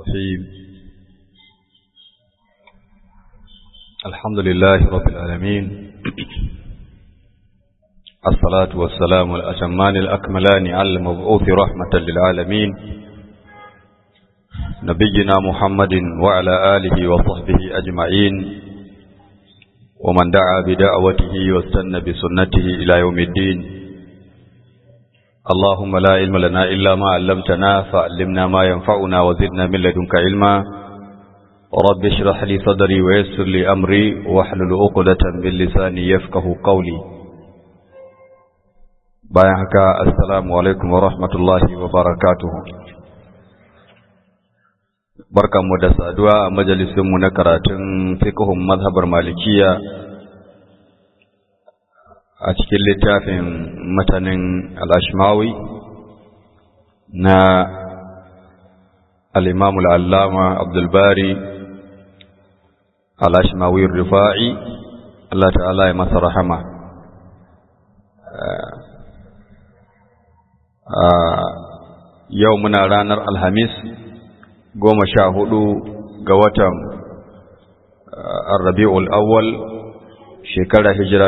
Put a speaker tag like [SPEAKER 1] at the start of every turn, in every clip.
[SPEAKER 1] الرحيم الحمد لله رب العالمين الصلاة والسلام الأتمان الأكملان على المبعوث رحمة للعالمين نبينا محمد وعلى آله وصحبه أجمعين ومن دعا بدعوته واستنى بسنته إلى يوم الدين اللهم لا علم لنا إلا ما علمتنا فعلمنا ما ينفعنا وزدنا من لدنك علما رب اشرح لي صدري ويسر لي أمري واحلل عقدة من لساني يفقه قولي بايعك السلام عليكم ورحمة الله وبركاته barkanmu da saduwa a majalisinmu na karatun fiqhun mazhabar malikiya a cikin littafin matanin al-ashmawi na al-imam al-allama Abdul Bari al-ashmawi ar-rifa'i Allah ta'ala ya masa rahama. Yau muna ranar Alhamis 14 ga watan Rabiul Awwal shekara hijira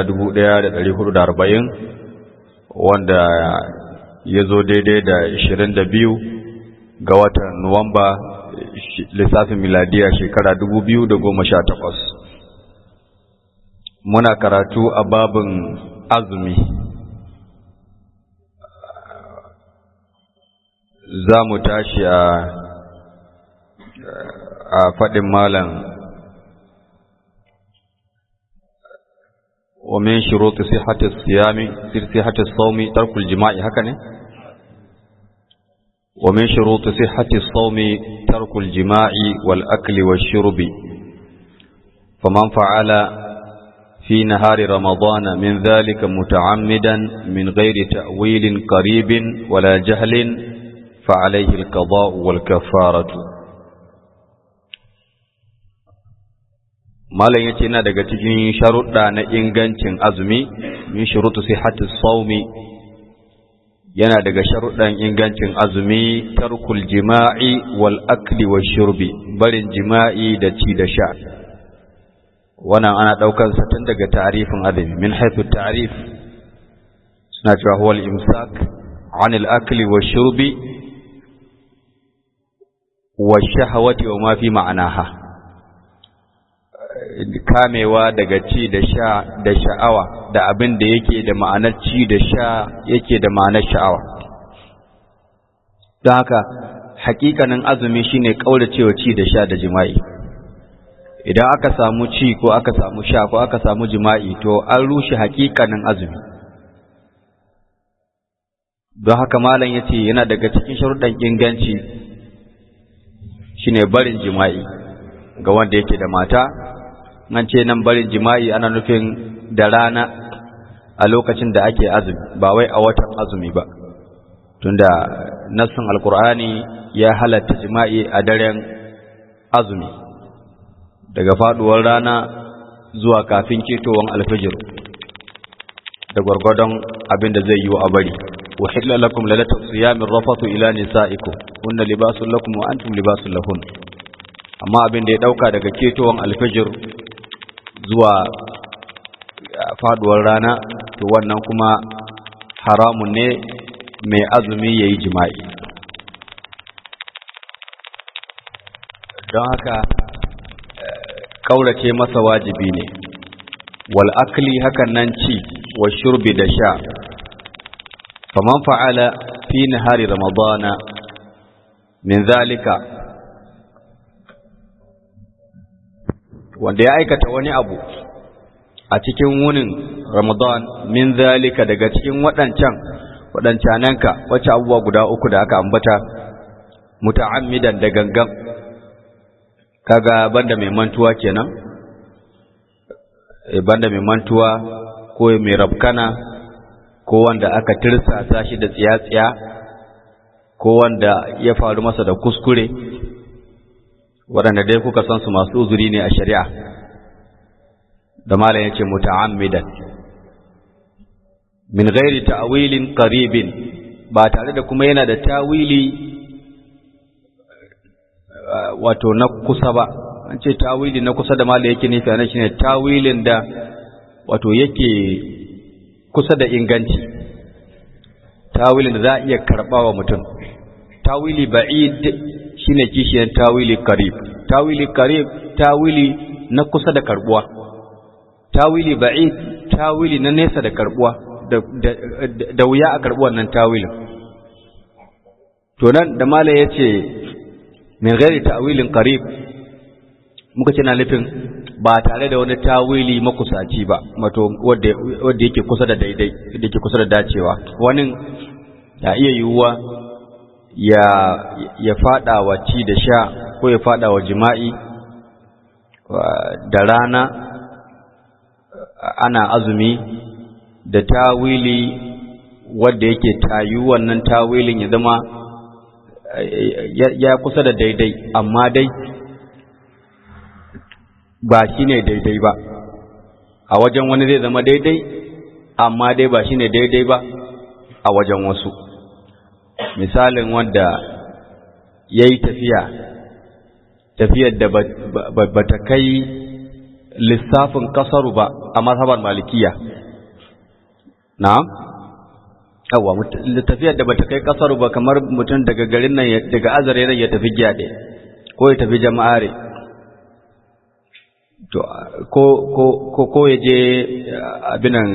[SPEAKER 1] 1440 wanda ya zo daidai da 22 ga watan Nuwamba lissafin miladiya shekara 2018. Muna karatu a babin azumi. Za mu tashi a faɗin malam wa min shuruti sihhati as-sawmi tarkul jima'i haka ne wa min shuruti sihhati as-sawmi tarkul jima'i wal akli wash-shurbi faman fa'ala fi nahari ramadana min dhalika muta'ammidan min ghairi ta'wilin qaribin wala jahlin fa alayhi al-qada'u wal kaffaratu. Malam yace yana daga cikin sharuɗa na ingancin azumi min shurutu sihhatis sawmi yana daga sharuɗan ingancin azumi tarkul jima'i wal akli wash shurbi barin jima'i da ci da sha. Wannan ana daukar sa tun daga ta'rifin azumi min haythu ta'rif suna cewa huwa al-imsak 'anil akli wash shurbi wash shahawati wa ma fi ma'anaha, kamewa daga ci da sha da sha'awa da abin da yake da ma'anar ci da sha yake da ma'anar sha'awa. Don haka hakikanin azumi shine kauracewa ci da sha da jima'i. Idan aka samu ci ko aka samu sha ko aka samu jima'i to an rushe hakikanin azumi. Don haka malam yace yana daga cikin sharuɗan inganci shine barin jima'i ga wanda yake da mata. An ce nan barin jima'i ana nufin da rana a lokacin da ake azumi ba wai a watan azumi ba, tunda nassin alkur'ani ya halatta jima'i a daren azumi daga faduwar rana zuwa kafin ketowar alfajir da gwargwadon abin da zai yi wa bari. wa hilla lakum lailatul siyamir rafatu ila nisaikum hunna libasul lakum wa antum libasul lahun. amma abin da ya dauka daga ketowar alfajir zuwa faduwar rana to wannan kuma haramun ne mai azumi yayi jima'i. don haka kaurace masa wajibi ne. wal akli hakan nan ci wa shurbi da sha faman fa'ala fi nahari ramadana min zalika wanda ya aikata wani abu a cikin wunin Ramadan min zalika daga cikin waɗancananka wacce abubuwa guda uku da aka ambata muta'ammidan da gangan, kaga banda mai mantuwa kenan, banda mai mantuwa ko mai rabkana ko wanda aka tirsasa shi da tsiya-tsiya ko wanda ya faru masa da kuskure, waɗanda dai kuka san su masu uzuri ne a shari'a. da malam yace muta'ammidan min ghairi ta'wilin qaribin, ba tare da kuma yana da tawili wato na kusa ba. An ce tawili na kusa da mala yake nufi anan shine tawilin da wato yake kusa da inganci, tawilin da za a iya karɓa wa mutum. Tawili ba'id shine kishiyar tawili qarib. Tawili qarib tawili na kusa da karbuwa, tawili ba'id tawili na nesa da karbuwa, da wuya a karbuwan nan tawilin. To nan da mala yace min ghairi ta'wilin qarib, muka ce na nufin ba tare da wani tawili makusaci ba, wato wanda yake kusa da daidai, da yake kusa da dacewa. Wani ya iya yiwuwa ya fada wa ci da sha ko ya fada wa jima'i da rana ana azumi da tawili wanda yake tayu wannan tawilin ya zama ya kusa da daidai, amma dai ba shi ne daidai ba. A wajen wani zai zama daidai, amma dai ba shi ne daidai ba a wajen wasu. Misalin wanda ya yi tafiyar da ba ta kai lissafin kasaru ba a mazhabar malikiya. Na'am? Yawwa, tafiyar da ba ta kai kasaru ba, kamar mutum daga garin nan, daga Azare ya tafi Gyade ko ya tafi Jama'are, to ko ya je abinan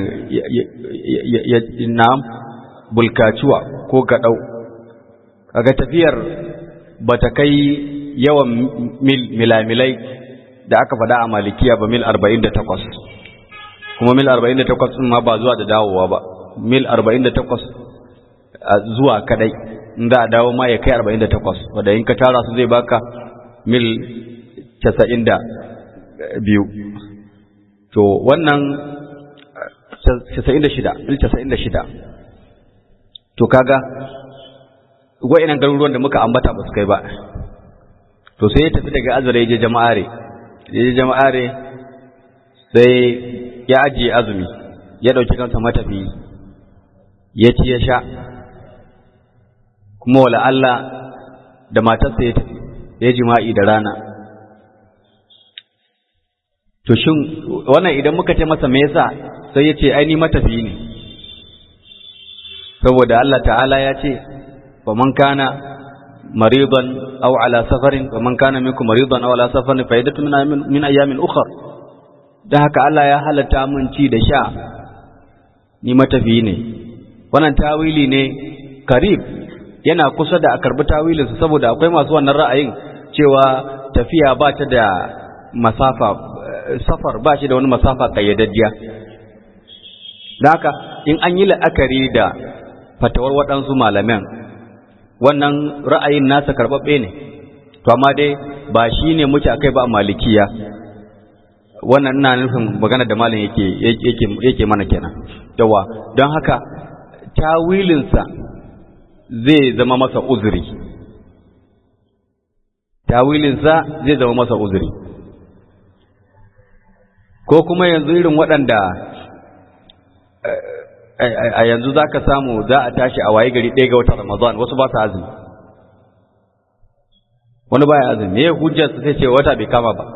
[SPEAKER 1] na'am bulkacuwa ko gadau, kaga tafiyar bata kai yawan milamilai da aka faɗa a malikiya ba, mil 48, kuma mil 48 din ma ba zuwa da dawowa ba, mil 48 zuwa kadai, in za a dawo ma ya kai 48, wanda in ka tara su zai baka mil 92. To wannan 96, to kaga wa'inan garuruwan da muka ambata ba su kai ba. To sai ya tafi daga Azare ya je Jama'are, sai ya ajiye azumi, ya dauki kansa matafi, ya ci ya sha, kuma wala Allah da matarsa ya tafi ya jima'i da rana. To shin wannan idan muka ce masa me yasa, sai ya ce ai ni matafi ne, saboda Allah ta'ala ya ce wa man kana maridan aw ala safarin wa man kana minkum maridan aw ala safarin fa idatu min ayamin ukhra. Dan haka Allah ya halatta mun ci da sha, ni matafi ne. Wannan tawili ne karib, yana kusa da a karbi tawilinsa, saboda akwai masu wannan ra'ayin cewa tafiya ba ta da masafa, safar ba shi da wani masafa kayyadajjiya. Da haka in an yi la'akari da fatawar waɗansu malaman, wannan ra'ayin nasa karɓaɓɓe ne, to amma dai ba shi ne muke akai ba a malikiya. Wannan ina nufin magana da malam yake mana kenan. Yawa, don haka tawilinsa zai zama masa uzuri, tawilinsa zai zama masa uzuri. Ko kuma yanzu irin waɗanda a yanzu za ka samu za a tashi a waye gari 1 ga watan Ramadan, wasu ba su azumi, wani baya azumi, me hujjarsa sai ce wata bai kama ba.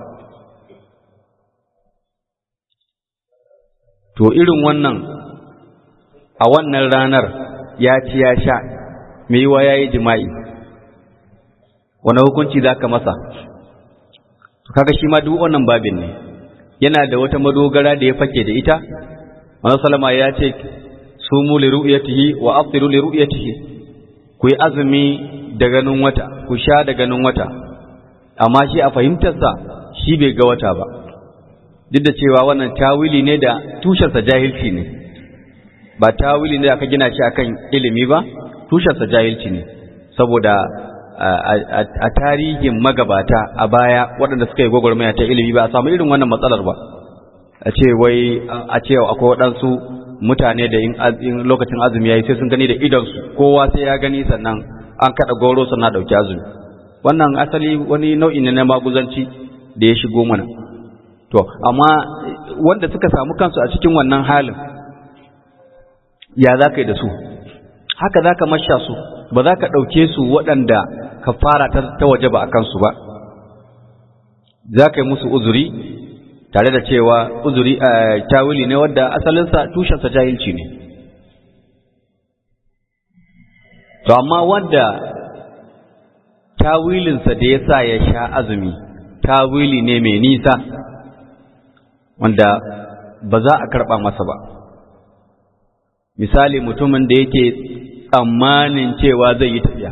[SPEAKER 1] To irin wannan a wannan ranar ya ci ya sha, mai yiwa ya yi jima'i, wani hukunci za ka masa? Kaga shi ma duk wannan babin ne, yana da wata madogara da ya fake da ita. Manzon sallama ya ce sumu li ru'yatihi wa afṭiru li ru'yatihi, ku yi azumi da ganin wata, ku sha da ganin wata. Amma shi a fahimtarsa shi bai ga wata ba, duk da cewa wannan tawili ne da tushensa jahilci ne, ba tawili ne da aka gina shi akan ilimi ba, tushensa jahilci ne. Saboda a tarihin magabata a baya waɗanda suka yi gwagwarmaya ta ilimi ba a samu irin wannan matsalar ba. A ce akwai waɗansu mutane da in lokacin azumi ya yi sai sun gani da idonsu, kowa sai ya gani sannan an kaɗa goro sannan ɗauki azumi. Wannan asali wani nau'i ne na maguzanci da ya shigo mana. To amma wanda suka samu kansu a cikin wannan halin, ya za ka yi da su? Haka za ka masha su, ba za ka ɗauke su waɗanda kafara ta wajaba a kansu ba, za ka yi musu uzuri tare da cewa uzuri tawili ne wadda asalinsa tushensa jahilci ne. To amma wadda tawilinsa da ya sa ya sha azumi tawili ne mai nisa wanda ba za a karɓa masa ba. Misali mutumin da yake tsammanin cewa zai yi tafiya,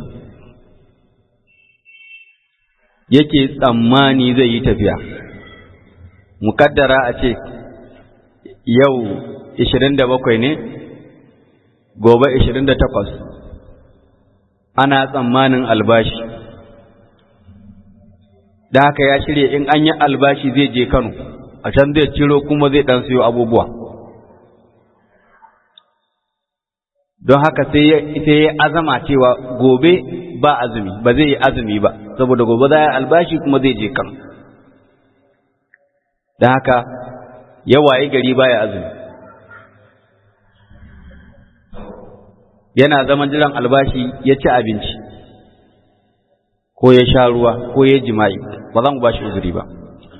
[SPEAKER 1] yake tsammani zai yi tafiya, mukaddara a ce yau 27 ne gobe 28 ana tsammanin albashi, da haka ya shirya in an yi albashi zai je Kano, a can zai ciro kuma zai dan siyo abubuwa, don haka sai ya azama cewa gobe ba azumi, ba zai yi azumi ba saboda gobe za a albashi kuma zai je Kano, don haka ya waye gari baya azumi, yana zaman jiran albashi ya ci abinci ko ya sha ruwa ko ya jima'i, ba za mu ba shi uzuri ba,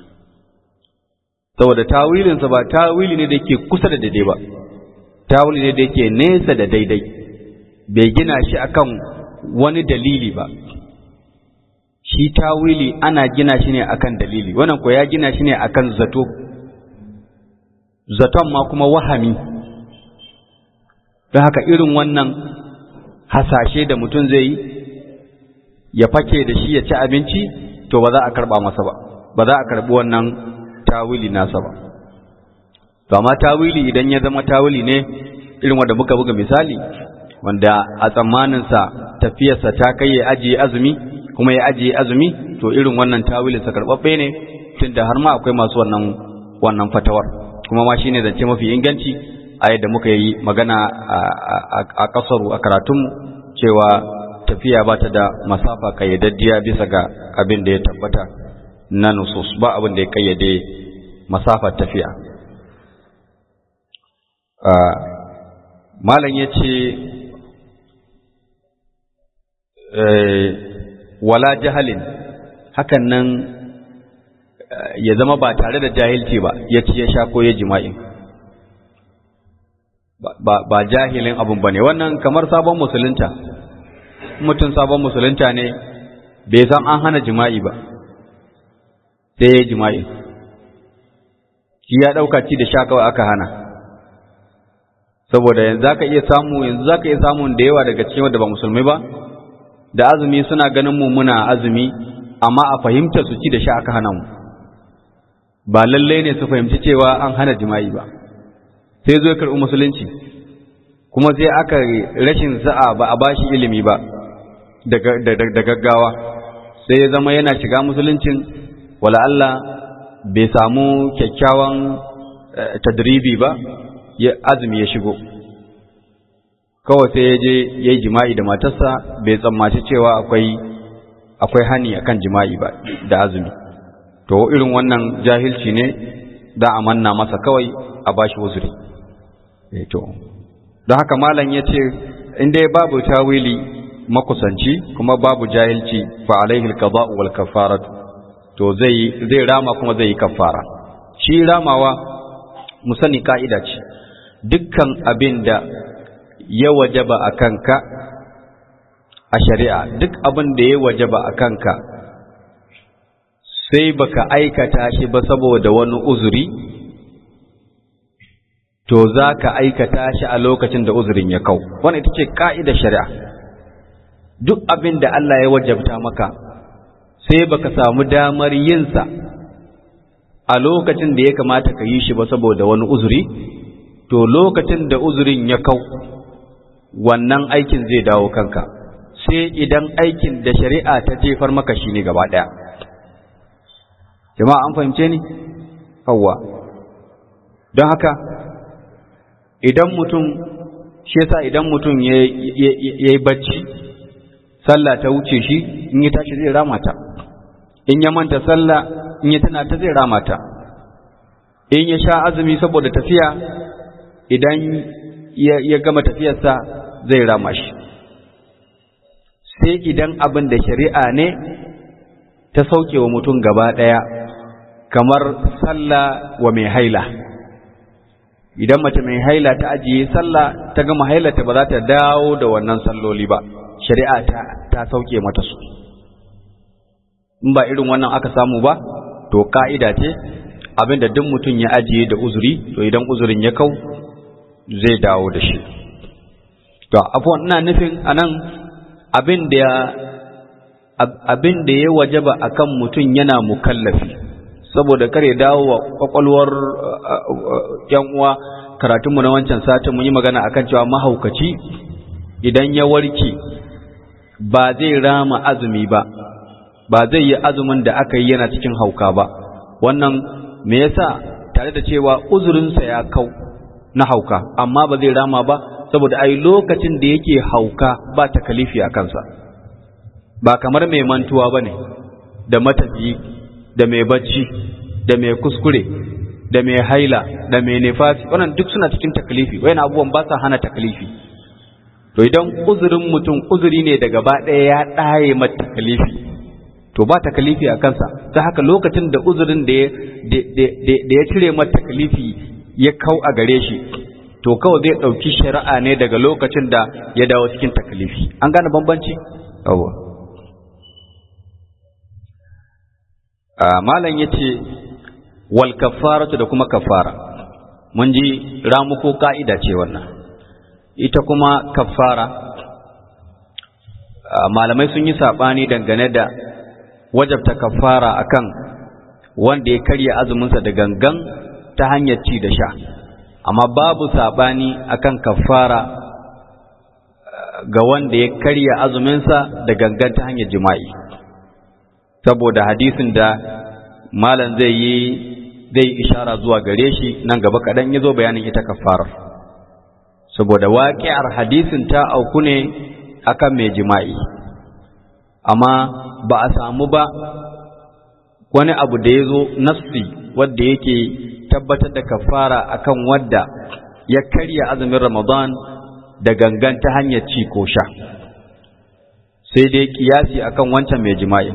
[SPEAKER 1] saboda tawilinsa ba tawili ne da yake kusa da daidai ba, tawili ne da yake nesa da daidai, bai gina shi akan wani dalili ba. Shi tawili ana gina shi ne akan dalili, wannan ko ya gina shi ne akan zato, zaton ma kuma wahami. Don haka irin wannan hasashe da mutum zai yi ya fake da shi ya ci abinci, to ba za a karba masa ba, ba za a karbi wannan tawili nasa ba. To amma tawili idan ya zama tawili ne irin wanda muka buga misali, wanda a tsammaninsa tafiyarsa ta kai ya ajiye azumi kuma ya ajiye azumi, to irin wannan tawilinsa karɓaɓɓe ne, tunda har ma akwai masu wannan fatawar, kuma ma shine zance mafi inganci a yadda muka yi magana a kasaru a karatunmu, cewa tafiya ba ta da masafa kayyadaddiya bisa ga abin da ya tabbata na nusus, ba abin da ya kayyade masafar tafiya. Malam ya ce wala jahalin, hakan nan ya zama ba tare da jahilci ba, ya ci ya sha ko ya jima'i, ba jahilin abun ba ne. Wannan kamar sabon musulunta, mutum sabon musulunta ne bai san an hana jima'i ba sai ya jima'i, shi ya ɗauka ci da sha kawai aka hana, saboda yanzu zaka iya samun da yawa daga cikin wanda ba musulmai ba da azumi suna ganin mu muna azumi, amma a fahimta su ci da sha aka hana mu, ba lallai ne su fahimci cewa an hana jima'i ba. Sai zo ya karɓi musulunci, kuma sai aka rashin sa'a ba a bashi ilimi ba da gaggawa, sai ya zama yana shiga musuluncin wala Allah bai samu kyakkyawan tadribi ba, ya azumi ya shigo, kawai sai ya je ya yi jima'i da matarsa, bai tsammaci cewa akwai hani akan jima'i ba da azumi. To irin wannan jahilci ne, da a manna masa kawai a bashi uzuri. To don haka malam ya ce in dai babu tawili makusanci kuma babu jahilci fa alaihi alqada'u wal kafaratu, to zai rama kuma zai yi kafara. Shi ramawa mu sani ka'ida ce, dukkan abin da ya wajaba a kanka a shari'a, duk abin da ya wajaba a kanka sai baka aikata shi ba saboda wani uzuri, to za ka aikata shi a lokacin da uzurin ya kau. Wannan ita ce ka'idar shari'a. Duk abin da Allah ya wajabta maka sai baka samu damar yinsa a lokacin da ya kamata ka yi shi ba saboda wani uzuri, to lokacin da uzurin ya kau wannan aikin zai dawo kanka, sai idan aikin da shari'a ta jefar maka shi ne gaba ɗaya. Jama'a an fahimce ni? Yawwa. Don haka idan mutum, shi yasa idan mutum ya yi bacci, sallah ta wuce shi, in ya tashi zai rama ta, in ya manta sallah in ya tana ta zai rama ta, in ya sha azumi saboda tafiya, idan ya gama tafiyarsa zai rama shi, sai idan abin da shari'a ne ta sauke wa mutum gaba ɗaya, kamar sallah wa mai haila. Idan mace mai haila ta ajiye sallah, ta gama hailata ba za ta dawo da wannan salloli ba, shari'a ta sauke mata su. In ba irin wannan aka samu ba, to ka'ida ce abinda duk mutum ya ajiye da uzuri, to idan uzurin ya kau zai dawo da shi. To afwan, ina nufin anan abin da ya wajaba akan mutum yana mukallafi, saboda kare dawo wa kwakwalwar yan uwa. Karatunmu na wancan satin mun yi magana akan cewa mahaukaci idan ya warke ba zai rama azumi ba zai yi azumin da aka yi yana cikin hauka ba. Wannan me yasa? Tare da cewa uzurinsa ya kau na hauka, amma ba zai rama ba, saboda ai lokacin da yake hauka ba takalifi a kansa. Ba kamar mai mantuwa bane, da matafiyi, da mai bacci, da mai kuskure, da mai haila, da mai nifasi, wannan duk suna cikin takalifi. Wayannan abubuwan ba sa hana takalifi. To idan uzurin mutum uzuri ne da gaba ɗaya ya ɗaye mata takalifi, to ba takalifi a kansa. Ta haka lokacin da uzurin da ya cire mata takalifi ya kau a gare shi, to kawai zai ɗauki shari'a ne daga lokacin da ya dawo cikin takalifi. An gane bambanci? Yawwa. Malam ya ce wal kafaratu da kuma kafara. Mun ji ramuko ka'ida ce wannan. Ita kuma kafara, malamai sun yi saɓani dangane da wajabta kafara akan wanda ya karya azuminsa da gangan ta hanyar ci da sha, amma babu saɓani akan kafara ga wanda ya karya azuminsa da gangan ta hanyar jima'i, saboda hadisin da malam zai ishara zuwa gare shi nan gaba kaɗan ya zo bayanin ita kafarar, saboda waƙi'ar hadisin ta auku ne akan mai jima'i, amma ba a samu ba wani abu da ya zo nassi wadda yake tabbatar da kafara akan wadda ya karya azumin Ramadan da gangan ta hanyar ci ko sha, sai dai kiyasi akan wancan mai jima'i.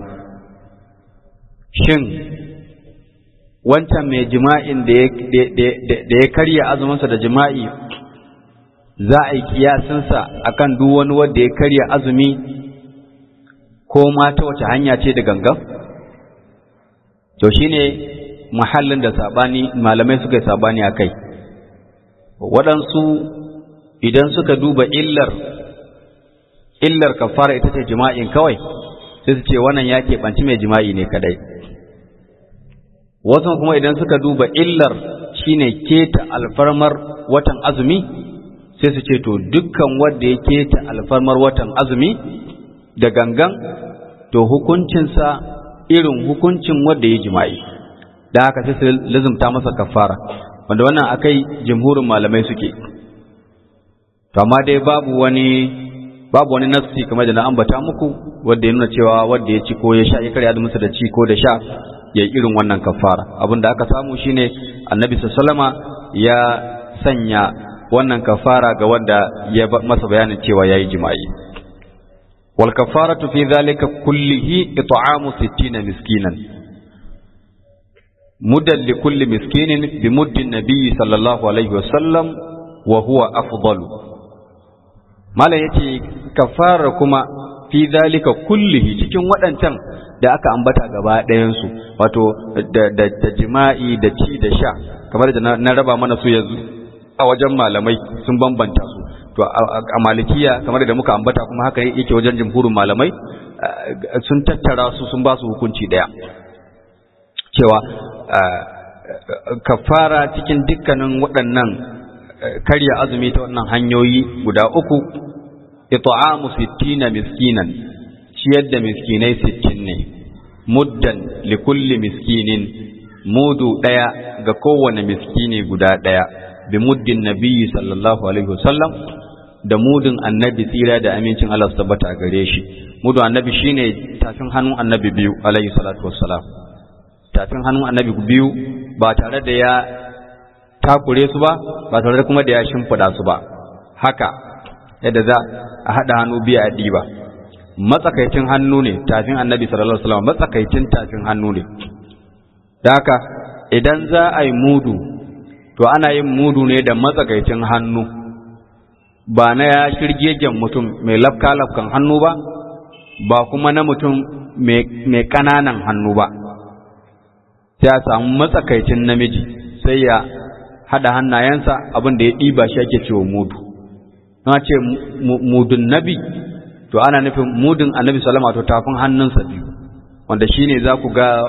[SPEAKER 1] Shin wancan mai jima'in da ya karya azuminsa da jima'i za a yi kiyasinsa akan duk wani wanda ya karya azumi ko ma ta wace hanya ce da gangan? To shine mahallin da malamai suka yi sabani a kai. Waɗansu idan suka duba illar kafara ita ce jima'in kawai, sai su ce wannan ya keɓanci mai jima'i ne kadai. Wasu kuma idan suka duba illar shine keta alfarmar watan azumi, sai su ce to dukkan wanda ya keta alfarmar watan azumi da gangan, to hukuncinsa irin hukuncin wanda ya jima'i, da haka sai su lazumta masa kafara, wanda wannan akai jumhurin malamai suke. To amma dai babu wani nassi kamar da na ambata muku wanda ya nuna cewa wanda ya ci ko ya sha ya karya da musu da ci ko da sha ya yi irin wannan kafara. Abin da aka samu shine Annabi sallama ya sanya wannan kafara ga wanda ya masa bayanin cewa yayi jima'i. Wal kafaratu fi dhalika kullihi it'amu 60 miskinan muddan li kulli miskinin bi muddin nabiy sallallahu alaihi wasallam wa huwa afdalu. Malam yace kafara kuma fi dhalika kullihi cikin waɗancan da aka ambata gaba ɗayan su, wato da jima'i da ci da sha, kamar da na raba mana su yanzu a wajen malamai sun bambanta su. To a malikiya kamar da muka ambata kuma haka yake wajen jumhurin malamai, sun tattara su sun ba su hukunci daya, cewa kafara cikin dukkanin waɗannan karya azumi ta wannan hanyoyi guda uku, it'amu 60 miskinan, ciyar da miskinai 60 ne, muddan li kulli miskinin, mudu daya ga kowane miskini guda daya, bi muddin nabiyyi sallallahu alaihi wasallam, da mudun annabi tsira da amincin Allah su tabbata gare shi. Mudun annabi shine tafin hannun annabi biyu alaihi salatu wassalam, tafin hannun annabi biyu, ba tare da ya takure su ba tare da kuma da ya shimfida su ba, haka yadda za a hada hannu biya a diba. matsakaicin hannu ne tafin annabi sallallahu alaihi wasallam, matsakaicin tafin hannu ne. Da haka idan za a yi mudu to ana yin mudu ne da matsakaicin hannu, ba na ya shirgegen mutum mai lafka-lafkan hannu ba kuma na mutum mai ƙananan hannu ba. Sai a samu matsakaicin namiji sai ya haɗa hannayensa, abin da ya ɗiba shi ake cewa mudu. Na ce mudun nabi to ana nufin mudun annabi sallama to tafin hannunsa biyu, wanda shi ne za ku ga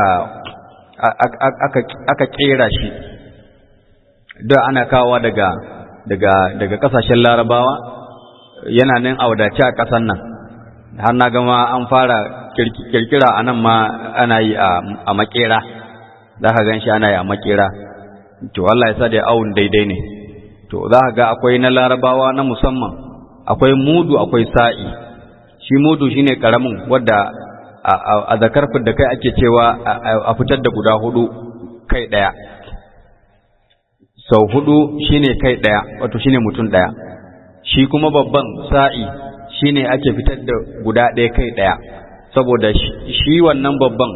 [SPEAKER 1] aka ƙera shi da ana kawowa daga ƙasashen larabawa, yana nan a wadace a ƙasar nan, har na gama an fara kirkira a nan ma ana yi a makera, za ka gan shi ana yi a makera. To Allah ya sa da awun daidai ne. To za ka ga akwai na larabawa na musamman, akwai mudu, akwai sa'i. Shi mudu shine karamin wadda a zakar da kai ake cewa a fitar da guda hudu kai daya, sau hudu shine kai daya, wato shine mutum daya. Shi kuma babban sa'i shine ake fitar da guda ɗaya kai daya, saboda shi wannan babban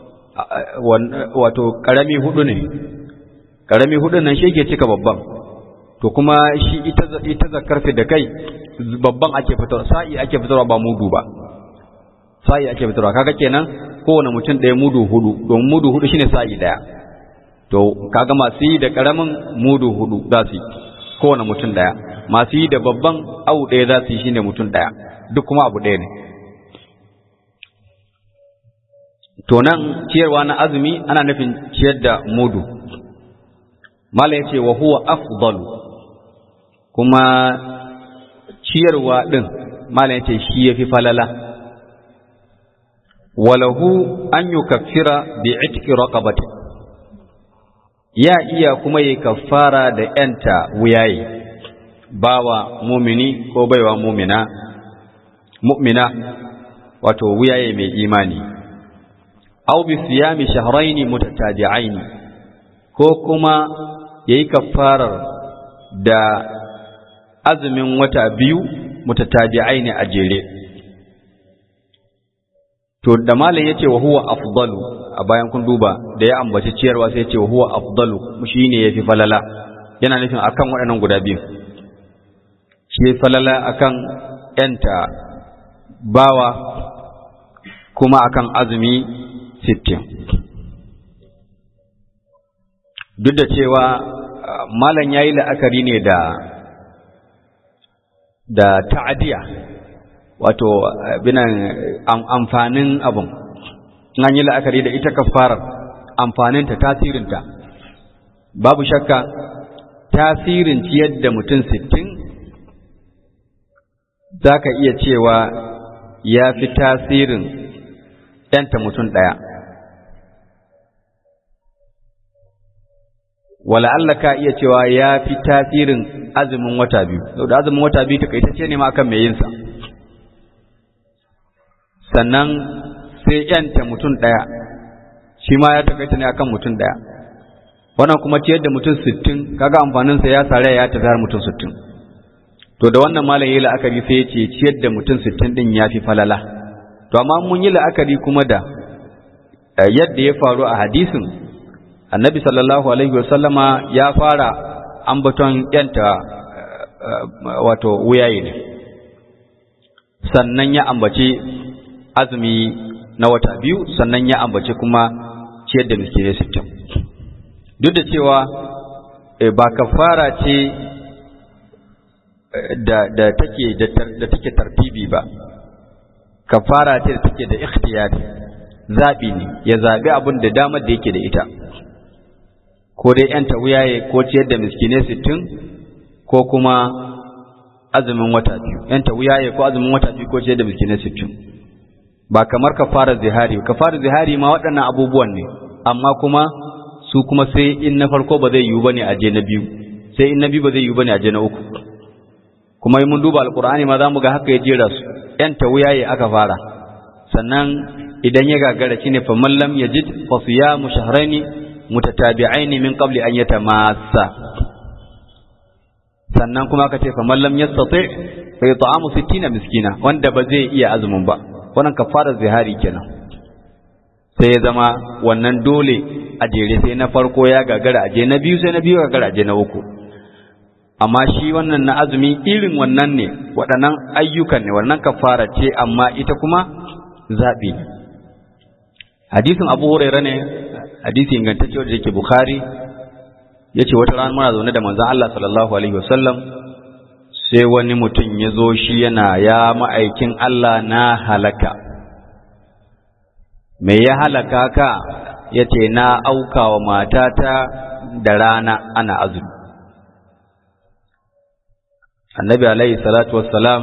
[SPEAKER 1] wato karami hudu ne, karami hudun nan shi ke cika babban. To kuma shi ita zakar da kai babban ake fitarwa, sa'i ake fitarwa ba mudu ba, sa'i ake fitarwa. Kaga kenan kowane mutum ɗaya mudu hudu, don mudu hudu shine sa'i ɗaya. To kaga masu yi da karamin mudu hudu za su yi kowane mutum ɗaya, masu yi da babban abu ɗaya za su yi shine mutum ɗaya, duk kuma abu ɗaya ne. To nan ciyarwa na azumi ana nufin ciyar da mudu. Mala ya ce wa huwa afdalu, kuma ciyarwa ɗin mala ya ce shi ya fi falala. Walahu an yi kafira bi itki raqabati, ya iya kuma yi kafara da ‘yanta wuyaye, bawa mumini ko baiwa mu'mina wato wuyaye mai imani. Au bi siyami shahraini mutatabi'aini, ko kuma yayi kafarar da azumin wata biyu mutatabi'aini a jere. To da malam yace wa huwa afdalu, a bayan kun duba da ya ambaci ciyarwa sai yace wa huwa afdalu, shine yafi falala, yana nufin akan waɗannan guda biyu. Shi falala akan yanta bawa kuma akan azumi 60. Duk da cewa malam yayi la'akari ne da ta'adiya, wato binan amfanin abun, an yi la'akari da ita kafarar, amfaninta, tasirinta. Babu shakka tasirin ciyar da mutum 60 za ka iya cewa ya fi tasirin ‘yanta mutum ɗaya. Wala Allah ka iya cewa ya fi tasirin azumin wata biyu, saboda azumin wata biyu takaitacce ne ma akan mai yinsa. Sannan sai ‘yanta mutum ɗaya, shi ma ya takaita ne akan mutum ɗaya. Wannan kuma ciyar da mutum 60, kaga amfaninsa ya sare ya tafi har mutum 60. To da wannan malam yayi la'akari sai ya ce ciyar da mutum 60 din ya fi falala. To amma mun yi la'akari kuma da yadda ya faru a hadisin, annabi sallallahu alaihi wasallama ya fara ambaton yanta wato wuyaye ne, sannan ya ambace azumi na wata biyu, sannan ya ambace kuma ciyar da miskinai 60. Duk da cewa ba kafara ce da take tartibi ba, kafara ce da take da ikhtiyari, zabi ne, ya zabi abin da damar da yake da ita, ko dai yanta wuyaye ko ciyar da miskinai 60 ko kuma azumin wata biyu, yanta wuyaye ko azumin wata biyu ko ciyar da miskinai 60. Ba kamar kafara zihari, kafara zihari ma waɗannan abubuwan ne, amma kuma su kuma sai in na farko ba zai yiwu bane a je na biyu, sai in na biyu ba zai yiwu bane a je na uku. Kuma mun duba alqur'ani ma zamu ga haka ya jera su, yanta wuyaye aka fara, sannan idan ya gagara shine fa man lam yajid fa siyamu shahrayn mutatabi'ain min qabli an yatamassa, sannan kuma aka ce fa man lam yastati fa yut'amu 60 miskina wanda ba zai iya azumin ba, wannan kafarar zihari kenan. Sai ya zama wannan dole a jere, sai na farko ya gagara aje na biyu, sai na biyu gagara aje na uku. Amma shi wannan na azumi irin wannan ne, waɗannan ayyukan ne, wannan kafara ce, amma ita kuma zaɓi ne. Hadisin Abu Hurairah ne, hadisi ingantacce wanda yake Bukhari, yace wata rana muna zaune da manzon Allah sallallahu alaihi wasallam, sai wani mutum ya zo shi yana, ya ma'aikin Allah na halaka. Me ya halaka ka? Yace na auka wa matata da rana ana azumi. Annabi alaihi salatu wassalam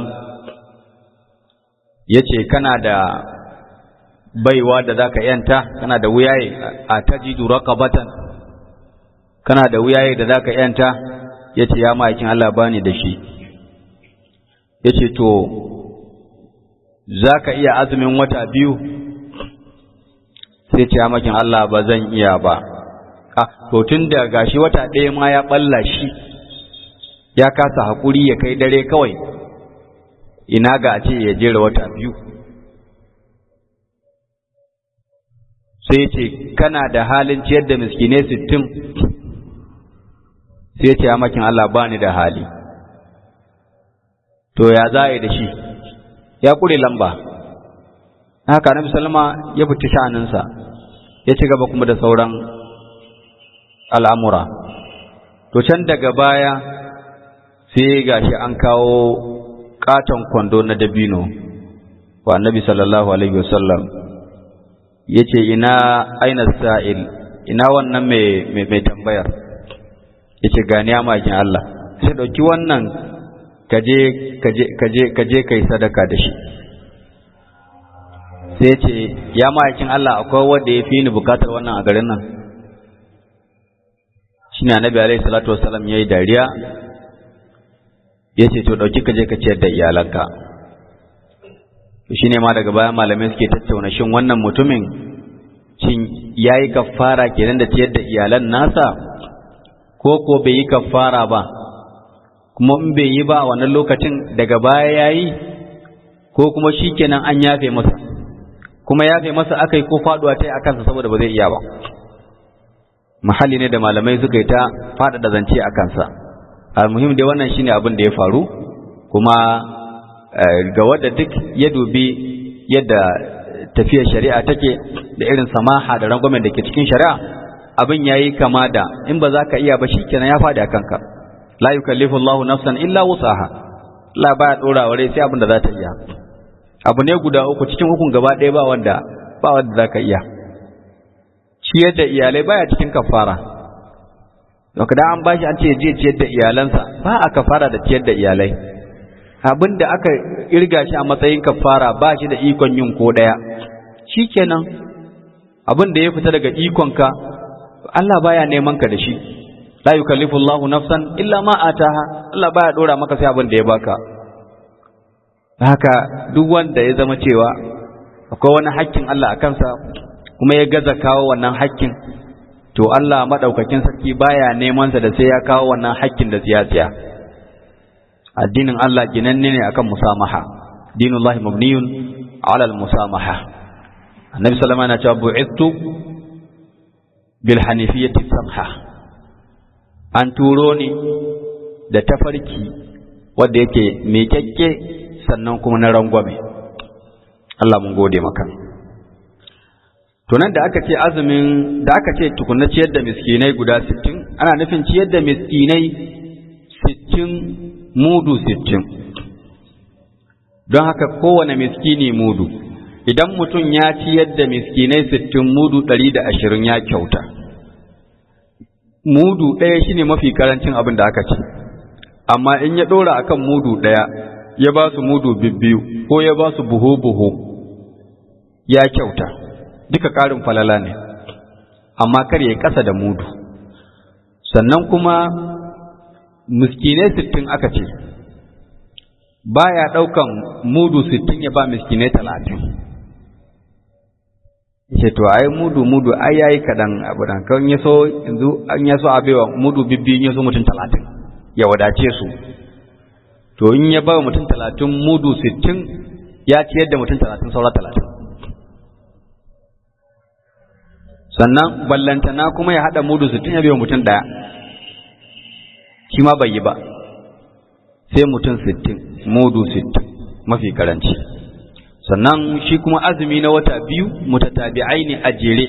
[SPEAKER 1] yace kana da baiwa da zaka yanta, kana da wuyaye, a tajidu raqabatan, kana da wuyaye da zaka yanta? Yace ya ma'aikin Allah bani da shi. Yace to zaka iya azumin wata biyu? Sai ce ya ma'aikin Allah ba zan iya ba. To tunda gashi wata ɗaya ma ya balla shi, ya kasa hakuri ya kai dare kawai, ina ga a ce ya jera wata biyu. Sai ce kana da halin ciyar da miskinai 60? Sai ce ya makin Allah bani da hali. To ya za a yi da shi? Ya kure lamba. Haka Annabi sallama ya fita sha'aninsa, ya ci gaba kuma da sauran al'amura. To can daga baya sai gashi an kawo katon kwando na dabino wa Annabi sallallahu alaihi wasallam. Yace ina aina sa'il, ina wannan mai tambayar? Yace gani ya makin Allah. Sai dauki wannan kaje kai sadaka da shi. Sai yace ya makin Allah, akwai wanda ya fi ni bukatar wannan a garin nan? Shine Annabi alaihi salatu wassalam yayi dariya, yace to dauki kaje ka ciyar da iyalanka. Shine ma daga baya malamai suke tattauna shin wannan mutumin shin yayi kafara kenan da ciyar da iyalan nasa, ko bai yi kafara ba? Kuma in bai yi ba a wannan lokacin daga baya yayi, ko kuma shikenan an yafe masa? Kuma yafe masa akai ko faduwa tai akan sa saboda ba zai iya ba? Mahalli ne da malamai suka yi ta fada da zance akan sa. Almuhim dai wannan shine abin da ya faru, kuma ga wadda duk ya dubi yadda tafiyar shari'a take da irin samaha da rangwamen da ke cikin shari'a, abin yayi kama da in ba za ka iya ba shikenan ya faɗi a kanka. La yukallifu Allahu nafsan illa wusaha. Allah baya dora wa rai sai abin da za ta iya. Abu ne guda uku, cikin ukun gaba ɗaya ba wanda za ka iya. Ciyar da iyalai baya cikin kafara. Kada an bashi an ce je ciyar da iyalansa, ba a kafara da ciyar da iyalai. Abin da aka irga shi a matsayin kafara ba shi da ikon yin ko daya, shikenan abin da ya fita daga ikonka Allah baya neman ka da shi. La yukallifu Allahu nafsan illa ma ataha. Allah baya dora maka sai abin da ya baka. Haka duk wanda ya zama cewa akwai wani hakkin Allah a kansa kuma ya gaza kawo wannan hakkin, to Allah madaukakin sarki baya neman sa da sai ya kawo wannan hakkin da ziyarciya. Addinin Allah ginanne ne akan musamaha. Dinullahi mabniyun ala al-musamaha. Annabi sallallahu alaihi wasallam yana cewa bu'ittu bil hanifiyyati samha. An turo ni da tafarki wanda yake miƙaƙƙe sannan kuma na rangwame. Allah mun gode maka. To nan da aka ce azumin, da aka ce tukunna ciyar da miskinai guda 60, ana nufin ciyar da miskinai 60, mudu 60. Don haka kowane miskini mudu. Idan mutum ya ciyar da miskinai 60, mudu 120 ya kyauta. Mudu ɗaya shine mafi karancin abin da aka ce. Amma in ya ɗora akan mudu ɗaya, ya ba su mudu bibbiyu ko ya ba su buhu-buhu, ya kyauta. Duka ƙarin falala ne, amma kar ya ƙasa da mudu. Sannan kuma miskinai 60 aka ce, ba ya ɗaukan mudu 60 ya ba miskinai 30. Ce to ai mudu ai yayi kaɗan abu dan kan yaso yanzu an yaso a baiwa mudu bibbiyu yaso mutum 30 ya wadace su. to in ya ba mutum 30 mudu 60 ya ciyar da mutum 30 saura 30. sannan ballantana kuma ya hada mudu 60 ya biya mutum daya, shi ma bai yi ba, sai mutum 60 mudu 60 mafi karanci. sannan shi kuma azumi na wata 2 mutatabi'ai ne a jere,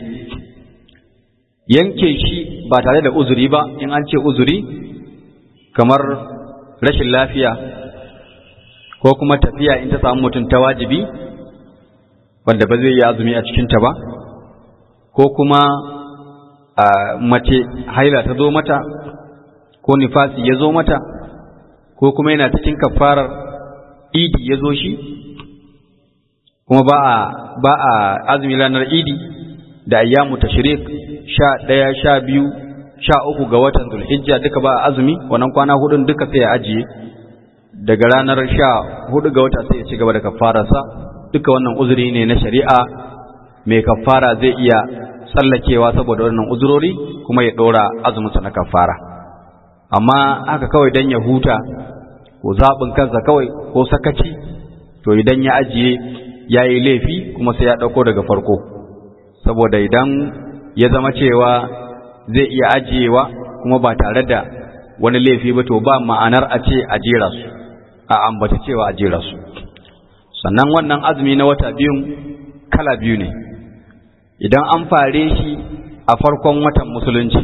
[SPEAKER 1] yanke shi ba tare da uzuri ba. in an ce uzuri kamar rashin lafiya ko kuma tafiya in ta samu mutum ta wajibi wanda ba zai yi azumi a cikinta ba, ko kuma mace haila ta zo mata ko nifasi ya zo mata, ko kuma yana cikin kafarar idi ya zo shi, kuma ba a azumi ranar idi da ayyamu tashrik 11, 12, 13 ga watan Zulhijja duka ba a azumi. wannan kwana hudun duka sai ya ajiye, daga ranar 14 ga wata sai ya ci gaba da kafararsa. duka wannan uzuri ne na shari'a, mai kafara zai iya tsallakewa saboda wannan uzurori kuma ya dora azuminsa na kafara. amma haka kawai dan ya huta ko zaɓin kansa kawai ko sakaci, to idan ya ajiye ya yi laifi kuma sai ya ɗauko daga farko, saboda idan ya zama cewa zai iya ajiyewa kuma ba tare da wani laifi ba, to ba ma'anar a ce a jera su, a ambata cewa a jera su. sannan wannan azumi na wata biyun kala biyu ne. idan an fare shi a farkon watan musulunci,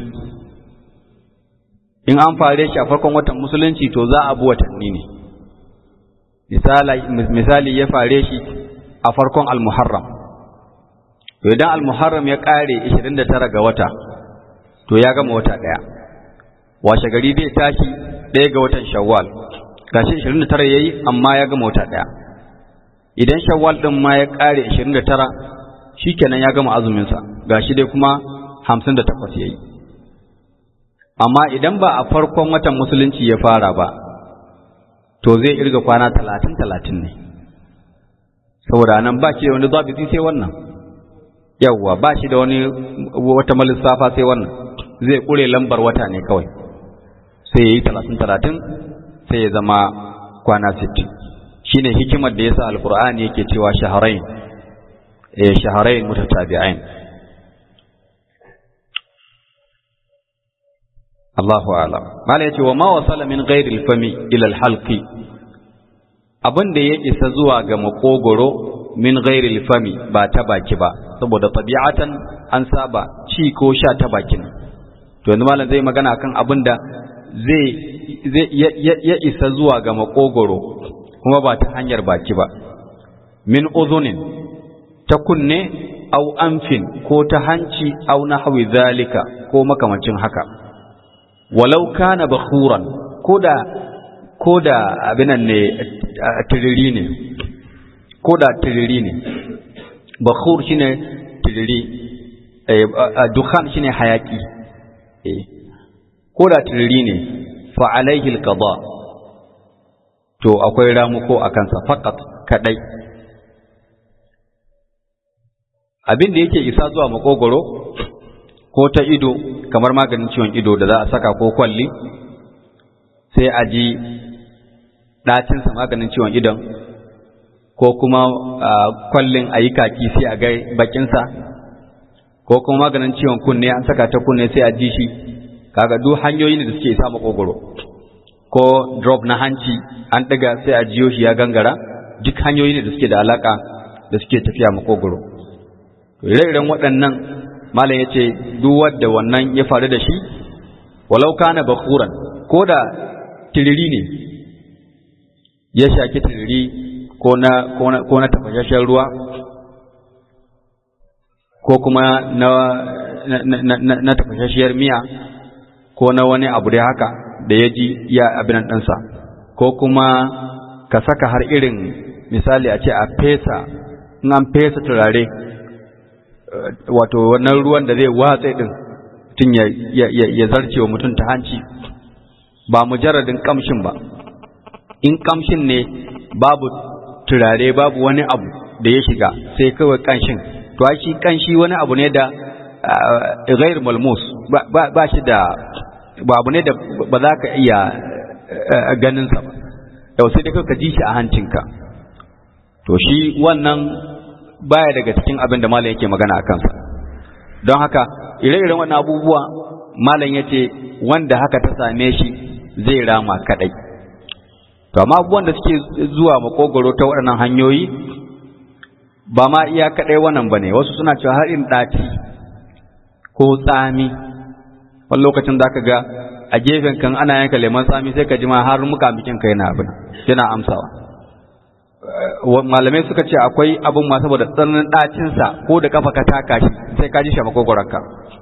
[SPEAKER 1] in an fare shi a farkon watan musulunci to za a bi watanni ne. misali ya fare shi a farkon al-muharram, to idan al-muharram ya kare 29 ga wata to ya gama wata daya. washe gari zai tashi 1 ga watan shawwal, gashi 29 yayi amma ya gama wata daya. idan shawwal din ma ya kare 29 shikenan ya gama azumin sa, gashi dai kuma 58 yayi. amma idan ba a farkon watan musulunci ya fara ba, to zai irga kwana 30 ne, saboda nan ba shi da wani zabiti sai wannan. yawwa ba shi da wani wata malissafa sai wannan, zai kure lambar wata ne kawai, sai yayi 30 sai ya zama kwana 60. shine hikimar da yasa alqur'ani yake cewa shahrayn mutatabi'ain. Allahu a'lam. mala yace wa ma wasala min ghairi al-fami ila al-halqi, abin da ya isa zuwa ga makogoro min ghairi al-fami ba ta baki ba, saboda tabi'atan an saba ci ko sha ta bakin. to yanzu malam zai magana akan abin da ya isa zuwa ga makogoro kuma ba ta hanyar baki ba. min uzunin, ta kunne, au anfin ko ta hanci, au nahwi zalika ko makamancin haka. walau kana bakhuran, koda abinan ne tiriri ne, koda tiriri ne. bakhur shine tiriri, dukhan shine hayaki. koda tiriri ne, fa alaihi alqada, to akwai ramuko akan sa faqat kadai. abin da yake isa zuwa makogoro ko ta ido, kamar maganin ciwon ido da za a saka ko kwalli, sai a ji ɗacinsa maganin ciwon idon, ko kuma kwallin a yi kaki sai a ga bakinsa, ko kuma maganin ciwon kunne an saka ta kunne sai a ji shi. kaga duk hanyoyi ne da suke isa makogoro. ko drop na hanci an ɗiga sai a jiyo shi ya gangara, duk hanyoyi ne da suke da alaka da suke tafiya makogoro. ire-iren waɗannan malam ya ce duk wadda wannan ya faru da shi, walau kana bakhuran, ko da tiriri ne ya shaki tiriri ko na tafashashen ruwa, ko kuma na tafashashiyar miya, ko na wani abu da haka da ya ji ya abinan ɗansa, ko kuma ka saka har irin misali a ce a fesa, in an fesa turare, wato wannan ruwan da zai watsa din tun ya zarce wa mutum ta hanci, ba mujarradin kamshin ba. in kamshin ne babu turare babu wani abu da ya shiga sai kawai kanshin, to shi kanshi wani abu ne da ghair malmus, ba shi da, ba abu ne da ba za ka iya ganin sa ba. yau sai dai ka ji shi a hancinka. To shi wannan baya daga cikin abin da malam yake magana a kansa. Don haka ire-iren wannan abubuwa malam yace wanda haka ta same shi zai rama kadai. To amma abubuwan da suke zuwa makogoro ta waɗannan hanyoyi ba ma iya kadai wannan bane, wasu suna cewa har in ɗaci ko tsami. Wani lokacin da aka ga a gefen kan ana yanka lemon tsami sai ka ji ma har muka bikin kai na abin yana amsawa. Malamai suka ce akwai abin ma saboda tsananin ɗacinsa ko da kafa ka taka shi sai ka ji shi a makogoronka.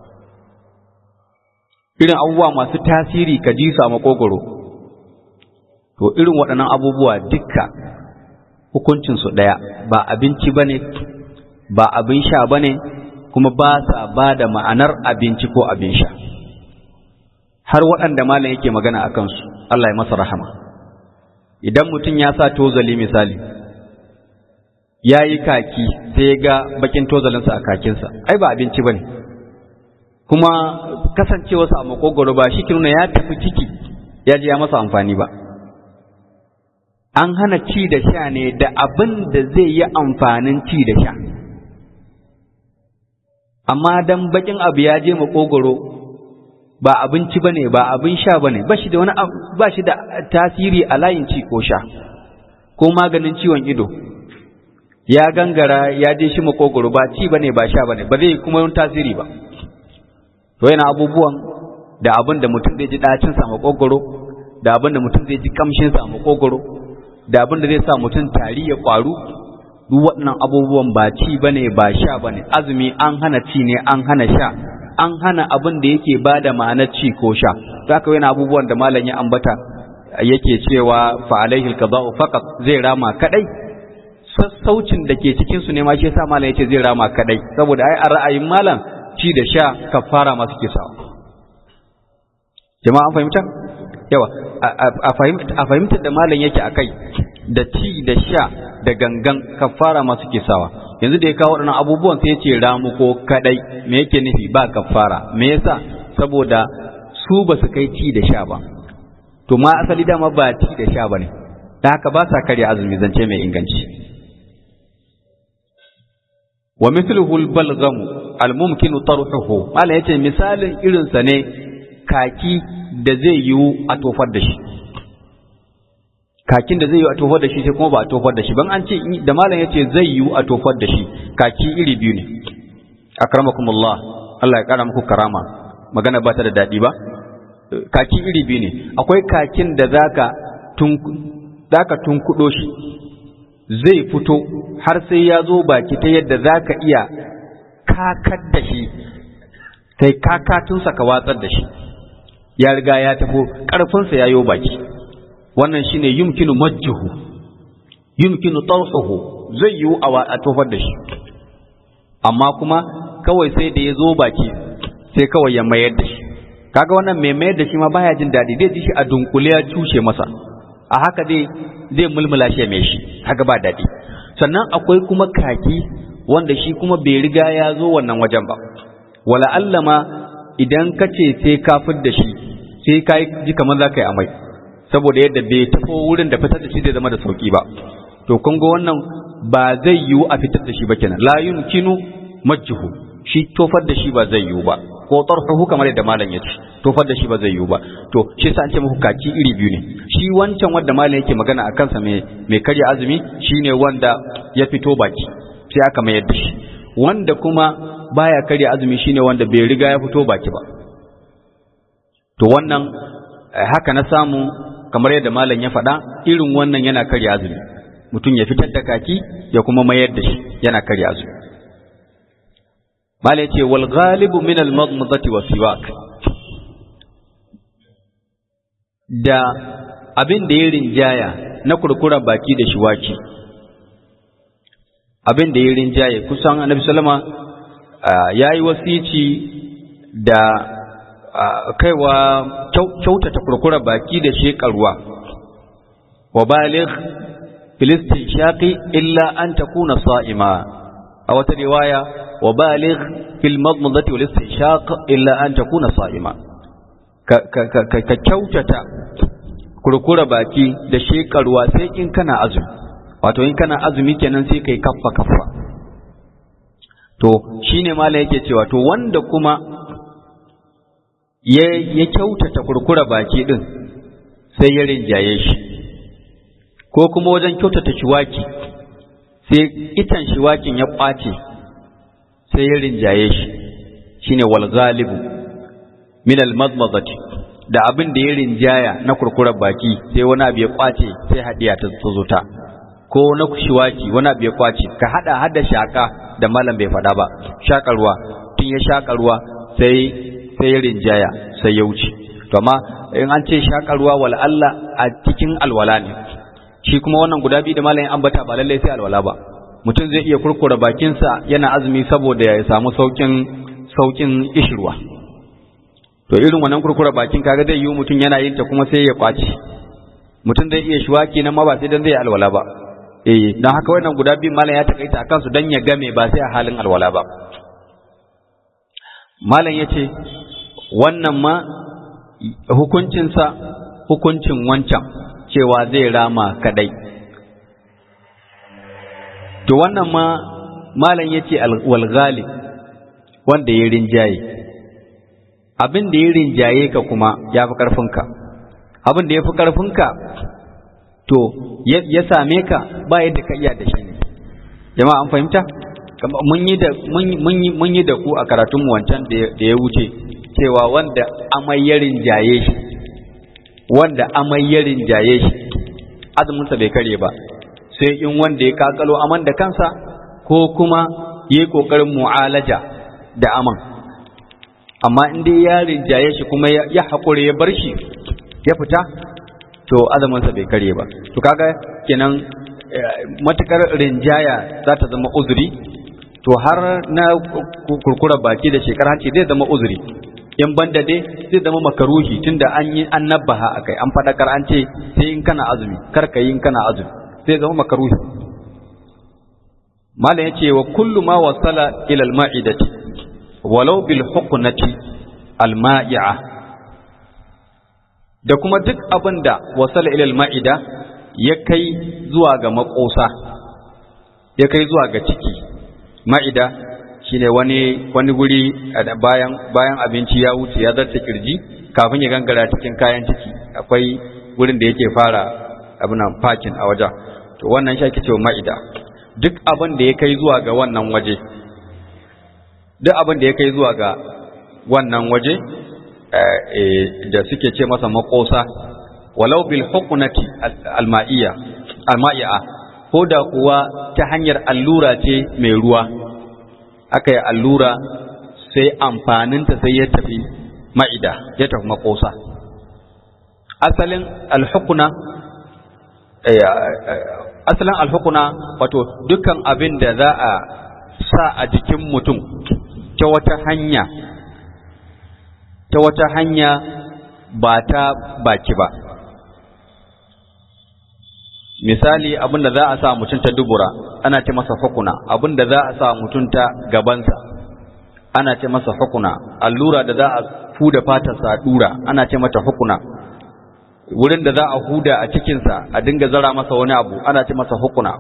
[SPEAKER 1] Irin abubuwa masu tasiri ka ji su a makogoro. To irin waɗannan abubuwa dukka hukuncinsu ɗaya, ba abinci ba ne, ba abin sha ba ne, kuma ba sa ba da ma'anar abinci ko abin sha. Har waɗanda malam yake magana a kansu, Allah ya masa rahama. Idan mutum ya sa tozali misali, ya yi kaki sai ya ga bakin tozalinsa a kakinsa, ai ba abinci ba ne, kuma kasancewarsa a makogoro ba shi nuna ya tafi ciki ya ji ya masa amfani ba. An hana ci da sha ne da abin da zai yi amfanin ci da sha. Amma dan bakin abu ya je makogoro ba abinci bane, ba abin sha bane, ba shi da wani ba shi da tasiri a layin ci ko sha ko maganin ciwon ido. Ya gangara ya je shi makogoro ba ci bane ba sha bane, ba zai kuma yin tasiri ba. To yana abubuwan da abin da mutum zai ji dacin sa makogoro, da abin da mutum zai ji kamshin sa makogoro, da abin da zai sa mutum tari ya kwaru, duk waɗannan abubuwan ba ci bane ba sha bane. Azumi an hana ci ne, an hana sha, an hana abin da yake bada ma'anar ci ko sha. Zaka yana abubuwan da malam ya ambata yake cewa fa alaihi alqada'u faqat, zai rama kadai. Sassaucin da ke cikin su ne ma shi yasa malam yace zai rama kadai, saboda ai a ra'ayin malam ci da sha kafara ma suke sawa. Jama'a an fahimta? Yawa a fahimtar da malam yake akai, da ci da sha da gangan kafara ma suke sawa. Yanzu da ya kawo waɗannan abubuwan sai ya ce ramu ko kadai, me yake nufi ba kafara? Me yasa? Saboda su ba su kai ci da sha ba. To ma asali dama ba ci da sha bane, da haka ba sa karya azumi, zance mai inganci. Wa mithluhu al-balgham al-mumkinu tarhuhu, malam yace misalin irin sa ne kaki da zai yiwu a tofar da shi. Kakin da zai yiwu a tofar da shi sai kuma ba a tofar da shi ban. An ce da malam yace zai yiwu a tofar da shi, kaki iri biyu ne. Akramakumullah, Allah ya kara muku karama, magana ba ta da dadi ba. Kaki iri biyu ne, akwai kakin da zaka tunkudo shi zai fito har sai ya zo baki ta yadda zaka iya kakar da shi, kai kakatunsa ka watsar da shi, ya riga ya tafi ƙarfinsa ya yo baki. Wannan shine yumkinu majjuhu, yumkinu tarhuhu, zai yiwu a tofar da shi. Amma kuma kawai sai da ya zo baki sai kawai ya mayar da shi. Kaga wannan mai mayar da shi ma baya jin daɗi, zai ji shi a dunkule ya cushe masa, a haka zai mulmula shi mai shi, haka ba daɗi. Sannan akwai kuma kaki wanda shi kuma bai riga ya zo wannan wajen ba. Wala allama idan ka ce sai ka fitar da shi sai ka ji kamar za ka yi amai, saboda yadda bai tafi wurin da fitar da shi zai zama da sauki ba. To kun ga wannan ba zai yiwu a fitar da shi ba kenan, la yumkinu majjuhu, shi tofar da shi ba zai yiwu ba, ko tarhuhu kamar yadda malam ya ce, tofar da shi ba zai yiwu ba. To shi yasa an ce muku kaki iri biyu ne. Shi wancan wanda malam yake magana a kansa mai karya azumi shine wanda ya fito baki sai aka mayar da shi. Wanda kuma baya karya azumi shine wanda bai riga ya fito baki ba. To wannan haka na samu kamar yadda malam ya faɗa, irin wannan yana karya azumi. Mutum ya fitar da kaki ya kuma mayar da shi, yana karya azumi. Malam yace wal ghalibu min al madmadati wa siwak, da abin da ya rinjaya na kurkura baki da shiwaki. Abin da ya rinjaye, kusan Annabi sallama yayi wasici da kaiwa kyautata kurkura baki da shekarwa. Wa baligh fil istinshaqi illa an takuna sa'ima, a wata riwaya wa baligh fil madmadati wal istinshaq illa an takuna sa'ima. Ka kyautata kurkura baki da shekarwa sai in kana azumi, wato in kana azumi kenan sai kai kaffa. To shine mala yake cewa to wanda kuma ya kyautata kurkura baki din sai ya rinjaye shi, ko kuma wajen kyautata shiwaki sai itan shiwakin ya kwace sai ya rinjaye shi, shine wal ghalibu min al madmadati, da abin da ya rinjaya na kurkurar baki sai wani abu ya kwace sai hadiya ta zuta, ko na shiwaki wani abu ya kwace ka hada shaka da malam bai fada ba, shaka ruwa tun ya shaka ruwa sai ya rinjaya sai ya wuce. To amma in an ce shaka ruwa wal Allah a cikin alwala ne, shi kuma wannan guda biyu da malamin ambata ba lallai sai alwala ba, mutum zai iya kurkura bakinsa yana azumi saboda ya samu saukin ishirwa. To irin wannan kurkura bakin kaga zai yi mutum yana yin ta kuma sai ya kwaci, mutum zai iya shiwaki nan ma ba sai dan zai alwala ba. Dan haka wannan guda biyu malam ya takaita akan su dan ya game ba sai a halin alwala ba. Malam yace wannan ma hukuncinsa hukuncin wancan cewa zai rama kadai. To wannan ma malam yace wal ghalib wanda ya rinjaye, abin da ya rinjaye ka kuma ya fi ƙarfinka, abin da ya fi ƙarfinka to ya same ka ba yadda ka iya da shi ne. Jama'a an fahimta? Mun yi da ku a karatunmu wancan da ya wuce cewa wanda amai ya rinjaye shi, azuminsa bai kare ba sai in wanda ya kakalo aman da kansa ko kuma ya yi ƙoƙarin mu'alaja da aman. Amma in dai ya rinjaye shi kuma ya haƙure ya bar shi ya fita, to azamansa bai kare ba. To kaga kenan matukar rinjaya za ta zama uzuri, to har na kurkura baki da shekara ce zai zama uzuri. In banda dai zai zama makaruhi tunda an nabbaha akai, an faɗakar an ce sai in kana azumi, kar ka yi in kana azumi, zai zama makaruhi. Malam yace wa kullu ma wasala ila al-ma'idati walau bil huqnati al-ma'i'a, da kuma duk abin da wasala ila al-ma'ida ya kai zuwa ga makosa, ya kai zuwa ga ciki. Ma'ida shine wani guri bayan abinci ya wuce ya zarta kirji kafin ya gangara cikin kayan ciki, akwai gurin da yake fara abinan fakin a wajen, to wannan shi ake cewa ma'ida. Duk abin da ya kai zuwa ga wannan waje, duk abin da ya kai zuwa ga wannan waje da suke ce masa makosa, walau bil huqnati al-ma'i'a, ko da kuwa ta hanyar allura ce mai ruwa, aka yi allura sai amfaninta sai ya tafi ma'ida, ya tafi makosa. Asalin alhukuna wato dukkan abin da za a sa a jikin mutum ta wata hanya ba ta baki ba. Misali abin da za a sa mutum ta dubura ana ce masa hukuna, abin da za a sa mutum ta gabansa ana ce masa hukuna, allura da za a huda fatarsa a dura ana ce mata hukuna, wurin da za a huda a cikinsa a dinga zara masa wani abu ana ce masa hukuna.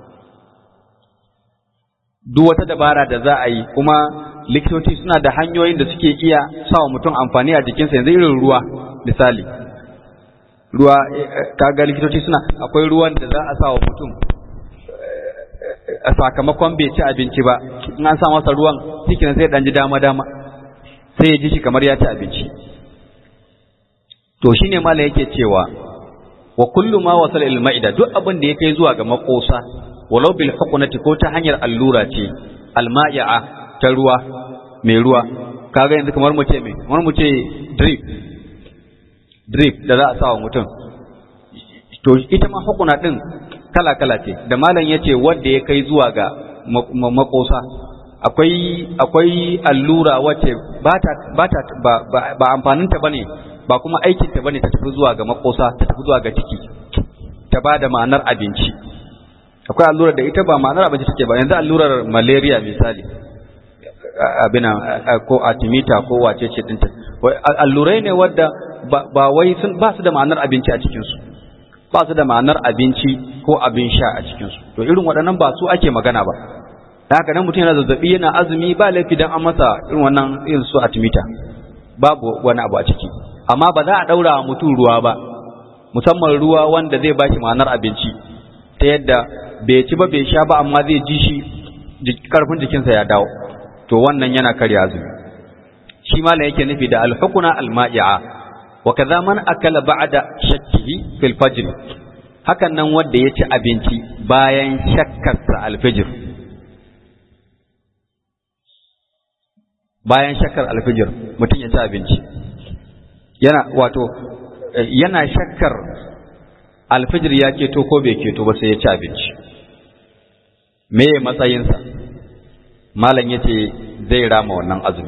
[SPEAKER 1] Duk wata dabara da za a yi, kuma likitoci suna da hanyoyin da suke iya sawa mutum amfani a jikinsa, yanzu irin ruwa misali, ruwa kaga likitoci akwai ruwan da za a sawa mutum a sakamakon bai ci abinci ba, in an sa masa ruwan cikin sai dan ji dama sai ya ji shi kamar ya ci abinci. To shine mala yake cewa wa kullu ma wasala ila al-ma'ida, duk abin da ya kai zuwa ga makosa, walau bil huqnati ko ta hanyar allura ce, al-ma'i'a ta ruwa mai ruwa, kaga yanzu kamar mu ce drip da za a sa wa mutum, to ita ma hukuna din kala ce, da malam yace wanda ya kai zuwa ga makosa. Akwai allura wacce ba amfaninta bane, ba kuma aikinta bane ta tafi zuwa ga makosa, ta tafi zuwa ga ciki, ta ba da ma'anar abinci. Akwai allura da ita ba ma'anar abinci take ba, yanzu allurar malaria misali, ko artimita ko wace ce dinta, allurai ne wadda ba wai ba su da ma'anar abinci a cikinsu, ba su da ma'anar abinci ko abin sha a cikinsu. To irin waɗannan ba su ake magana ba. Da haka nan mutum yana zazzabi yana azumi ba laifi dan an masa irin wannan irin su atimita, babu wani abu a ciki. Amma ba za a ɗaura wa mutum ruwa ba, musamman ruwa wanda zai ba shi ma'anar abinci, ta yadda bai ci ba bai sha ba amma zai ji shi karfin jikinsa ya dawo, to wannan yana karya azumi. Shi malam yake nufi da alhukuna alma'i'a, wa kaza man akala ba'da shakkihi fil fajr, hakan nan wanda ya ci abinci bayan shakkarsa alfajr, bayan shakkar alfajr mutum ya ci abinci yana shakkar alfajr ya keto ko bai keto ba sai ya ci abinci, me matsayinsa? Malam yace zai rama wannan azumi.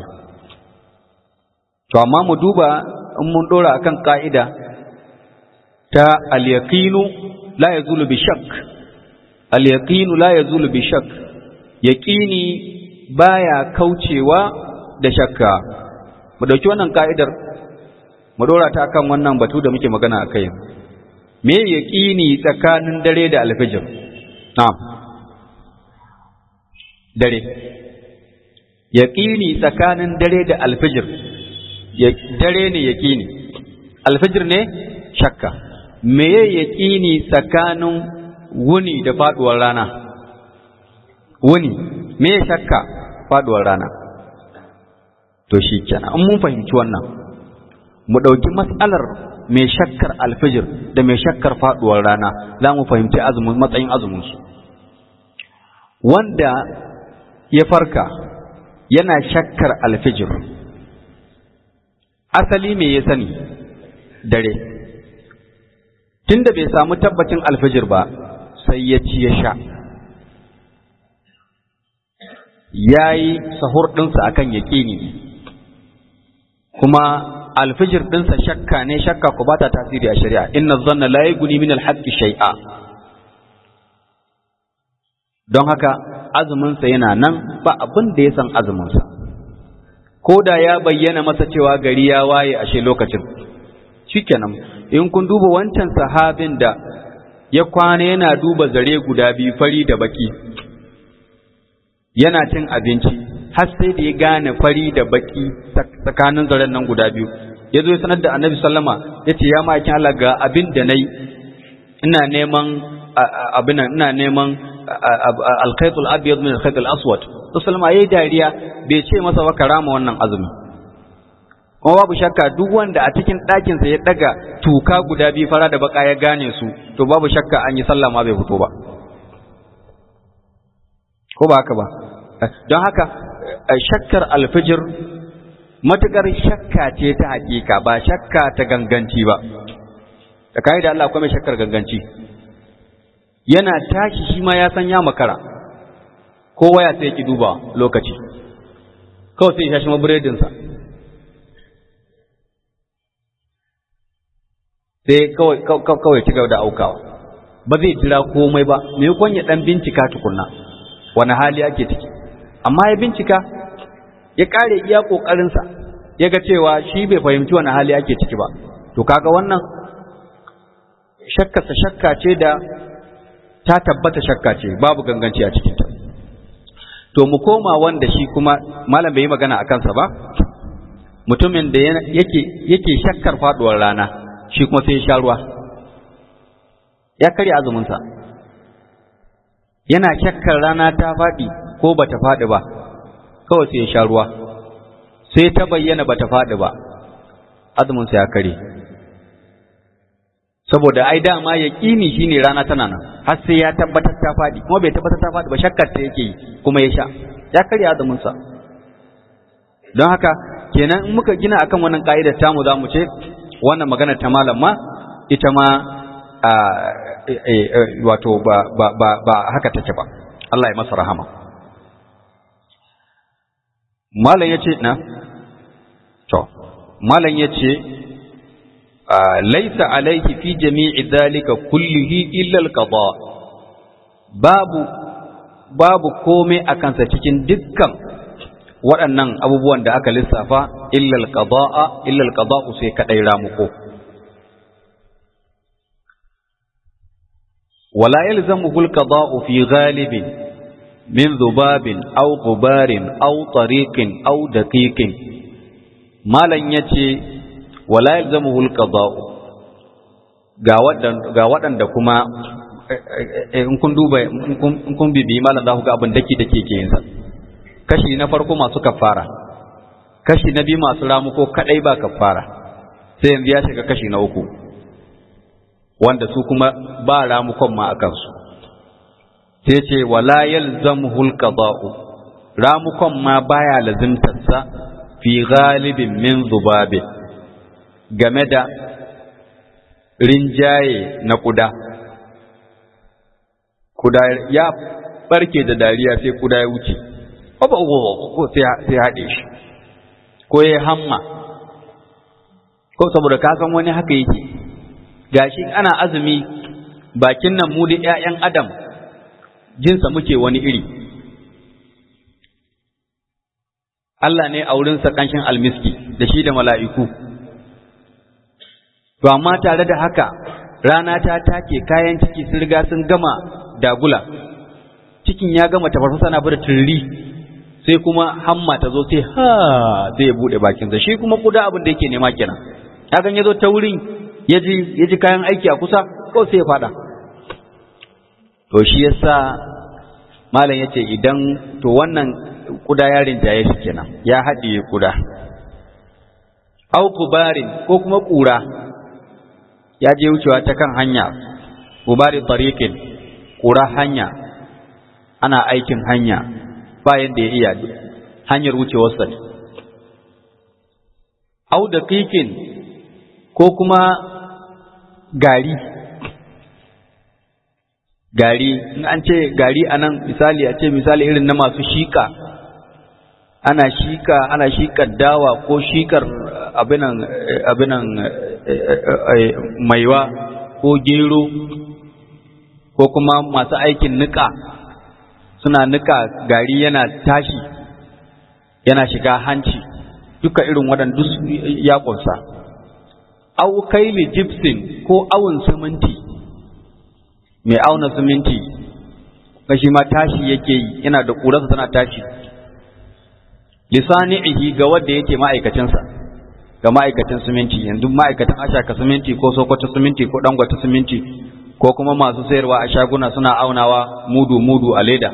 [SPEAKER 1] To amma mu duba in mun dora akan ka'ida ta al-yaqinu la yazulu bi shakk, al-yaqinu la yazulu bi shakk, yaqini baya kaucewa da shakka. Mu dauki wannan ka'idar mu dora ta akan wannan batu da muke magana akai. Me yaqini tsakanin dare da alfajr? Na'am, dare. Yaqini tsakanin dare da alfajr, dare ne yaqini, alfajr ne shakka. Me yaqini tsakanin wuni da faduwar rana? Wuni. Me shakka? Faduwar rana. To shikenan, in mun fahimci wannan, mu dauki mas'alar mai shakkar alfajr da mai shakkar faduwar rana, za mu fahimci azumin matsayin azumin su. Wanda ya farka yana shakkar alfajr, asali me ya sani? Dare. Tunda bai samu tabbacin alfajr ba, sai ya ci ya sha, yayi sahur ɗinsa akan yaƙini, kuma alfijir ɗinsa shakka ne, shakka ku ba ta tasiri a shari'a. Inna zanna la yughni min al-haqqi shay'a. Don haka azuminsa yana nan, ba abin da ya san azuminsa, ko da ya bayyana masa cewa gari ya waye ashe lokacin. Shikenan, in kun duba wancan sahabin da ya kwana yana duba zare guda biyu fari da baki, yana cin abinci har sai da ya gane fari da baki tsakanin zaren nan guda biyu, ya zo ya sanar da Annabi sallama, ya ce ya ma'aikin Allah ga abin da nayi, ina neman al-khaytul abyad min al-khaytul aswad. to sallama yayi dariya, bai ce masa ba karama wannan azumi. Kuma babu shakka duk wanda a cikin ɗakin sa ya daga tuka guda biyu fara da baka ya gane su, to babu shakka an yi sallah ma bai fito ba, ko ba haka ba? Don haka shakkar alfijir matukar shakka ce ta hakika, ba shakka ta ganganci ba. Da kai da Allah kuma shakkar ganganci, yana tashi shi ma ya san ya makara, ko waya sai ki duba lokaci, kawai sai ya shashi maburedin sa, sai kawai ci gaba da aukawa, ba zai jira komai ba, me kon ya dan bincika tukunna wani hali ake ciki. Amma ya bincika, ya kare iya kokarinsa, ya ga cewa shi bai fahimci wani hali ake ciki ba, to kaga wannan shakkarsa shakka ce da ta tabbata shakka ce, babu ganganci a cikinta. To mu koma wanda shi kuma malam bai yi magana a kansa ba, mutumin da yake shakkar faduwar rana, shi kuma sai ya sha ruwa, ya karya azuminsa. Yana shakkar rana ta faɗi ko ba ta faɗi ba, kawai sai ya sha ruwa, sai ta bayyana ba ta faɗi ba, azuminsa ya kare. Saboda ai dama yaƙini shine rana tana nan, har sai ya tabbatar ta faɗi, kuma bai tabbatar ta faɗi ba, shakkar ta yake yi kuma ya sha, ya karya azuminsa. Don haka kenan in muka gina akan wannan ka'idar tamu za mu ce wannan magana ta malam ma ita ma wato ba haka take ba, Allah ya masa rahama. Malam yace malam yace laisa alaihi fi jami'i dhalika kullihi illa al-qada, babu komai akan sa cikin dukkan waɗannan abubuwan da aka lissafa illal qada'u sai kadai ramuko. wala yalzamuhu al-qada'u fi ghalibin min dhubabin aw ghubarin aw tariqin aw daqiqin. malan yace wala yalzamuhu al-qada'u ga waɗanda kuma in kun duba in kun bibi malan za ku ga abin dake ke yin sa. kashi na farko masu kafara, kashi na biyu masu ramuko kadai ba kafara, sai yanzu ya shiga kashi na uku wanda su kuma ba ramukon ma akan su. sai ce wala yalzamuhu alqada'u, ramukon ma baya lazimtarsa fi ghalibin min zubabi, game da rinjaye na kuda ya barke da dariya sai kuda ya wuce ko sai haɗe shi ko ya hamma, ko saboda ka san wani haka yake gashi ana azumi bakin nan mu da ƴaƴan adam jinsa muke wani iri. Allah ne a wurinsa ƙanshin almiski da shi da mala'iku, to amma tare da haka rana ta take kayan ciki sun riga sun gama dagula, cikin ya gama tafarfasa na bada turri, sai kuma hamma ta zo sai ya bude bakinsa. Shi kuma kuda abin da yake nema kenan, hakan ya zo ta wurin ya ji kayan aiki a kusa ko sai ya fada. to shi yasa malam yace idan to wannan kuda ya rinjaye shi kenan, ya haɗiye kuda. Au kubarin ko kuma ƙura ya je wucewa ta kan hanya, kubari tariqin, ƙura hanya, ana aikin hanya bayan da ya iya hanyar wucewarsa. Au daqiqin ko kuma gari in an ce gari anan misali a ce misali irin na masu shika, ana shikar dawa ko shikar abinan maiwa ko gero, ko kuma masu aikin nika suna nika gari yana tashi yana shiga hanci, duka irin waɗanda ya ƙunsa. Au kaili gypsum ko awun siminti, mai auna siminti kashi ma tashi yake yi, yana da ƙurarsa tana tashi. Lisani'ihi ga wanda yake ma'aikacinsa, ga ma'aikacin siminti, yanzu ma'aikatan ashaka siminti ko sokoto siminti ko dangwata siminti, ko kuma masu sayarwa a shaguna suna aunawa mudu a leda.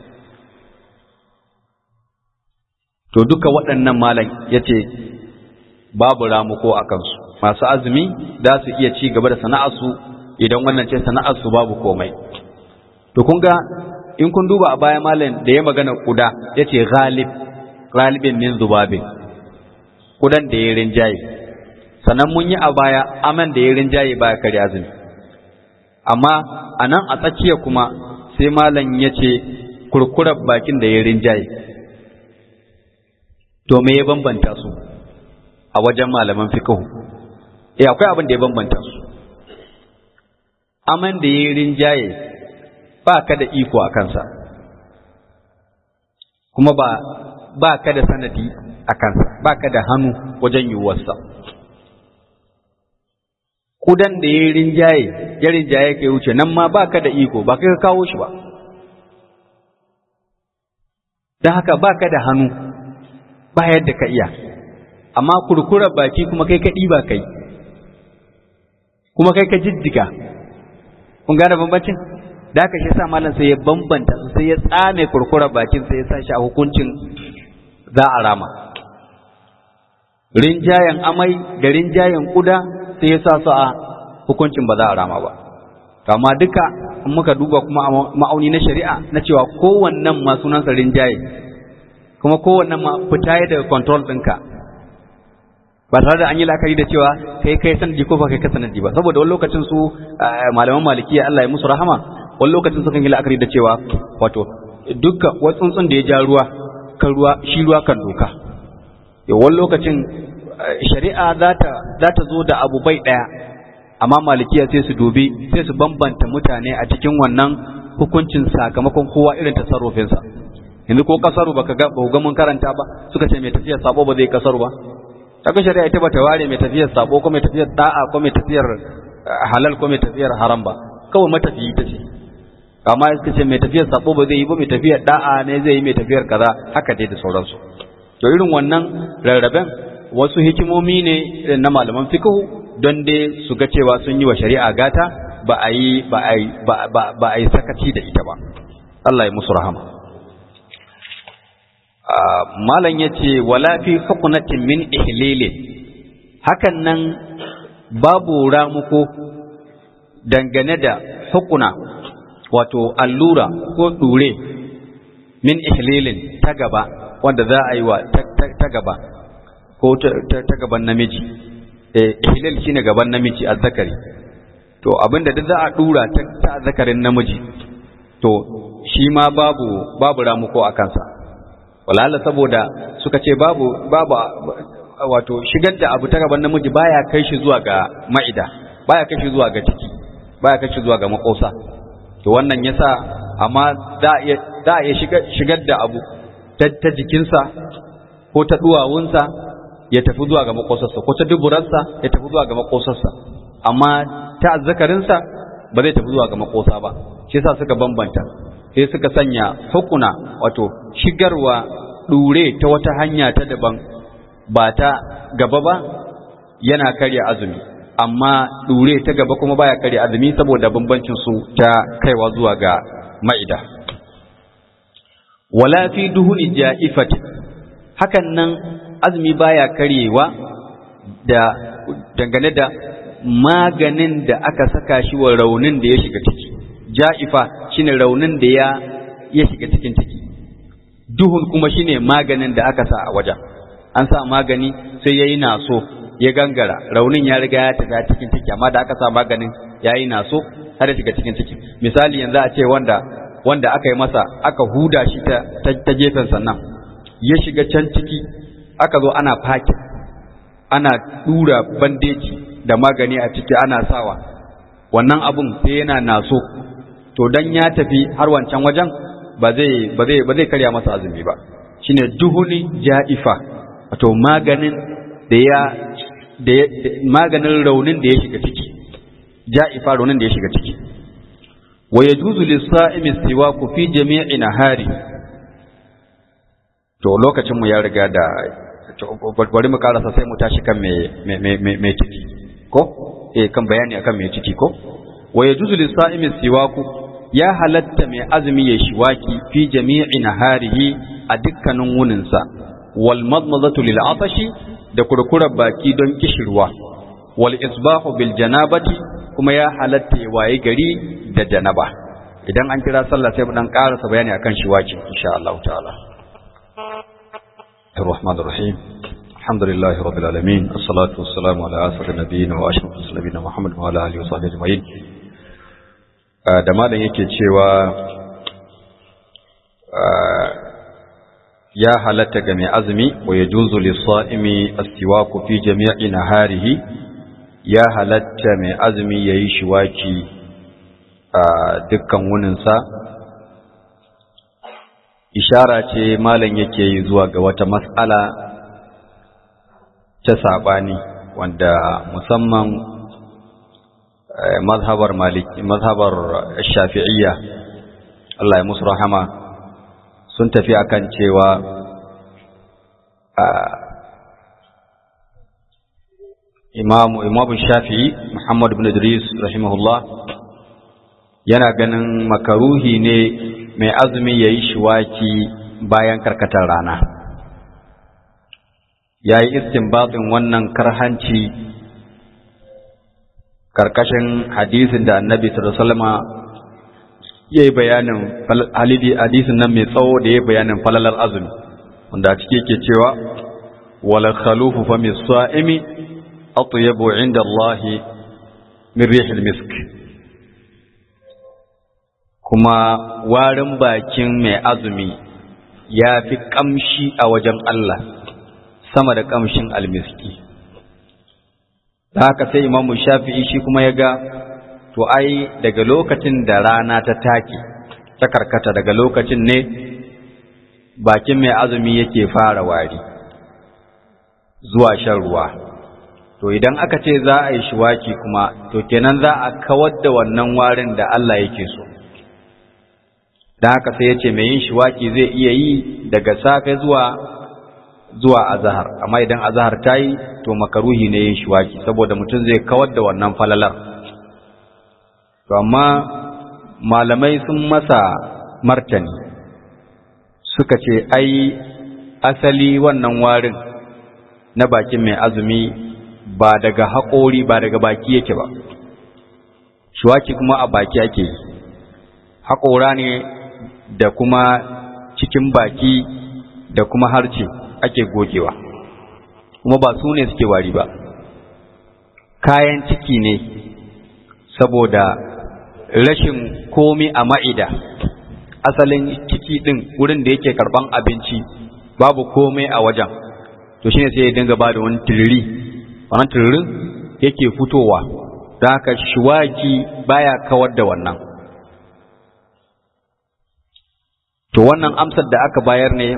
[SPEAKER 1] To duka waɗannan malam yace babu ramuko a kansu, masu azumi za su iya ci gaba da sana'arsu idan wannan ce sana'arsu babu komai. To kun ga in kun duba a baya malam da ya magana kuda yace ghalibin min zubabin, kudan da ya rinjaye. Sannan mun yi a baya aman da ya rinjaye baya kare azumi. Amma anan a tsakiya kuma sai malam yace kurkurar bakin da ya rinjaye. To me ya bambanta su a wajen malaman fiqh? Akwai abin da ya bambanta su. Aman da ya rinjaye ba ka da iko a kansa, kuma ba ka da sanadi a kansa, ba ka da hannu wajen yiwuwarsa. Kudan da ya rinjaye ka wuce nan ma ba ka da iko, ba kai ka kawo shi ba, don haka ba ka da hannu, ba yadda ka iya. Amma kurkurar baki kuma kai ka ɗiba kai, kuma kai ka jijjiga. Kun gane bambancin? Da haka shi sa malam sai ya bambanta su, sai ya tsame kurkurar bakin, sai ya sa shi a hukuncin za a rama. Rinjayen amai da rinjayen kuda sai ya sa su a hukuncin ba za a rama ba. Kama duka in muka duba kuma ma'auni na shari'a na cewa kowannen ma sunansa rinjaye, kuma kowannen ma fita daga control ɗinka, ba tare da an yi la'akari da cewa kai sanadi ko ba kai ka sanadi ba. Saboda wani lokacin su malaman malikiya Allah ya musu rahama, wani lokacin sukan yi la'akari da cewa wato dukka wani tsuntsun da ya ja ruwa kan doka. Wani lokacin shari'a za ta zo da abu bai ɗaya, amma malikiya sai sai su bambanta mutane a cikin wannan hukuncin sakamakon kowa irin tasarrufinsa. yanzu ko kasaru ba ga mun karanta ba, suka ce mai tafiyar sabo ba zai kasaru ba. Kaga shari'a ita bata ware mai tafiyar sabo ko mai tafiyar da'a ko mai tafiyar halal ko mai tafiyar haram ba, kawai matafiyi ta ce. Amma suka ce mai tafiyar sabo ba zai yi ba, mai tafiyar da'a ne zai yi, mai tafiyar kaza haka dai da sauransu. To irin wannan rarraben wasu hikimomi ne na malaman fiqh don dai su ga cewa sun yi wa shari'a gata, ba a yi sakaci da ita ba. Allah ya musu rahama. Malam yace wala fi hukunatin min ihlilin, hakan nan babu ramuko dangane da hukuna, wato allura ko dure min ihlilin ta gaba wanda za a yi wa ta gaba ko ta gaban namiji. Ihlil shine gaban namiji, azzakari. To abinda duk za a dura ta azzakarin namiji, to shi ma babu ramuko a kansa. Walala saboda suka ce babu wato shigar da abu ta gaban namiji baya kai shi zuwa ga ma'ida, baya kai shi zuwa ga ciki, baya kai shi zuwa ga makosa. To wannan yasa amma za a iya shigar da abu ta jikinsa ko ta duwawunsa ya tafi zuwa ga makosarsa, ko ta duburarsa ya tafi zuwa ga makosarsa, amma ta azzakarinsa ba zai tafi zuwa ga makosa ba. Shi yasa suka bambanta, sai suka sanya hukuna, wato shigarwa dure ta wata hanya ta daban ba ta gaba ba yana karya azumi, amma dure ta gaba kuma baya karya azumi saboda bambancin su ta kaiwa zuwa ga ma'ida. Wala fi duhuni ja'ifati, hakan nan azumi baya karyewa da dangane da maganin da aka saka shi wa raunin da ya shiga ciki. Ja'ifa shine raunin da ya shiga cikin ciki, duhun kuma shine maganin da aka sa a wajen. An sa magani sai yayi naso ya gangara, raunin ya riga ya tafi cikin ciki, amma da aka sa maganin yayi naso har ya shiga cikin ciki. Misali yanzu a ce wanda aka yi masa, aka huda shi ta gefen sannan ya shiga can ciki, aka zo ana fakin, ana dura bandeji da magani a ciki ana sawa, wannan abun sai yana naso, to dan ya tafi har wancan wajen ba zai karya masa azumi ba. Shine duhuni ja'ifa, wato maganin maganin raunin da ya shiga ciki. Ja'ifa raunin da ya shiga ciki. Wa yajuzu lis-sa'imi siwaku fi jami'i nahari. To lokacin mu ya riga da, bari mu karasa sai mu tashi kan me ciki ko kan bayani akan me ciki ko. Wa yajuzu lis-sa'imi siwaku, ya halatta mai azumi ya shiwaki fi jami'i naharihi a dukkanin wuninsa. Wal madmadatu lil atashi, da kurkurar baki don kishirwa. Wal isbahu bil janabati, kuma ya halatta ya waye gari da janaba. Idan an kira sallah sai mu dan karasa bayani akan shiwaki insha Allah ta'ala. Ar-Rahmanir Rahim. Alhamdulillahi rabbil alamin. Assalatu wassalamu ala asrafil nabiyyin wa ashrafil mursalin Muhammad wa ala alihi wa sahbihi ajma'in. Da malam yake cewa ya halatta ga mai azumi, wa yajuzu lis-sa'imi as-siwaku fi jami'i naharihi, ya halatta mai azumi yayi shiwaki a dukkan wuninsa. Ishara ce malam yake yi zuwa ga wata mas'ala ta sabani wanda musamman mazhabar Shafi'iyya, Allah ya musu rahama, sun tafi akan cewa Imam Shafi'i Muhammad ibn Idris rahimahullah yana ganin makaruhi ne mai azumi yayi shiwaki bayan karkatar rana. Yayi istinbatin wannan karhanci karkashin hadisin da Annabi sallallahu alaihi wasallam yayi bayanin hadisin nan mai tsawo da yayi bayanin falalar azumi, wanda a cike yake cewa wala khalufu fa mis sa'imi atyabu 'inda Allah min rihil misk. Kuma warin bakin mai azumi ya fi kamshi a wajen Allah sama da kamshin almiski. Da haka sai Imam Shafi'i shi kuma ya ga, to ai daga lokacin da rana ta take ta karkata, daga lokacin ne bakin mai azumi yake fara wari zuwa shan ruwa, to idan aka ce za a yi shiwaki kuma to kenan za a kawar da wannan warin da Allah yake so. Dan haka sai yace mai yin shiwaki zai iya yi daga safe zuwa azhar, amma idan azhar tayi to makaruhi ne yin shiwaki saboda mutum zai kawar da wannan falalar. To amma malamai sun masa martani suka ce ai asali wannan warin na bakin mai azumi ba daga haƙori ba daga baki yake ba, shiwaki kuma a baki ake yi, haƙora ne da kuma cikin baki da kuma harce ake gogewa, kuma ba su ne suke wari ba, kayan ciki ne saboda rashin komi a ma'ida. Asalin ciki din wurin da yake karban abinci babu komai a wajen, to shine sai ya dinga ba da wani tiriri, wannan tiririn yake fitowa, don haka shiwaki baya kawar da wannan. To wannan amsar da aka bayar ne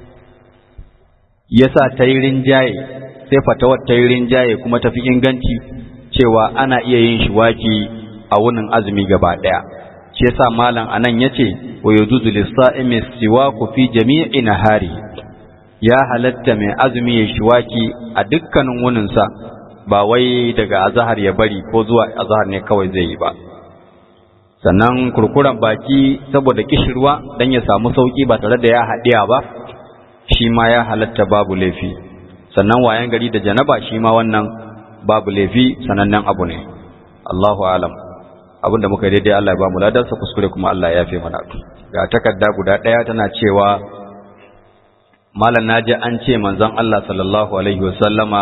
[SPEAKER 1] yasa ta yi rinjaye, sai fatawar ta yi rinjaye kuma tafi inganci cewa ana iya yin shiwaki a wunin azumi gaba daya. Shi yasa malam anan yace wa yujuzu lis-sa'imi siwaku fi jami'i nahari, ya halatta mai azumi ya shiwaki a dukkanin wuninsa, ba wai daga azhar ya bari ko zuwa azhar ne kawai zai yi ba. Sannan kurkuran baki saboda kishirwa dan ya samu sauki ba tare da ya haɗiya ba, shi ma ya halatta babu laifi. Sannan wayan gari da janaba shi ma wannan babu laifi, sanannen abu ne. Allahu a'lam. Abinda muka daidai Allah ya ba mu ladarsa, kuskure kuma Allah ya yafe mana. Ga takarda guda ɗaya tana cewa malam naji an ce manzon Allah sallallahu alaihi wasallama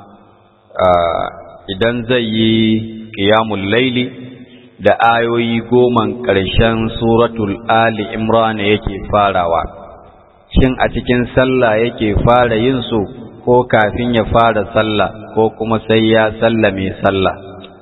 [SPEAKER 1] idan zai yi qiyamul laili da ayoyi 10 ƙarshen suratul Ali Imran yake farawa, shin a cikin sallah yake fara yin su ko kafin ya fara sallah ko kuma sai ya sallame sallah?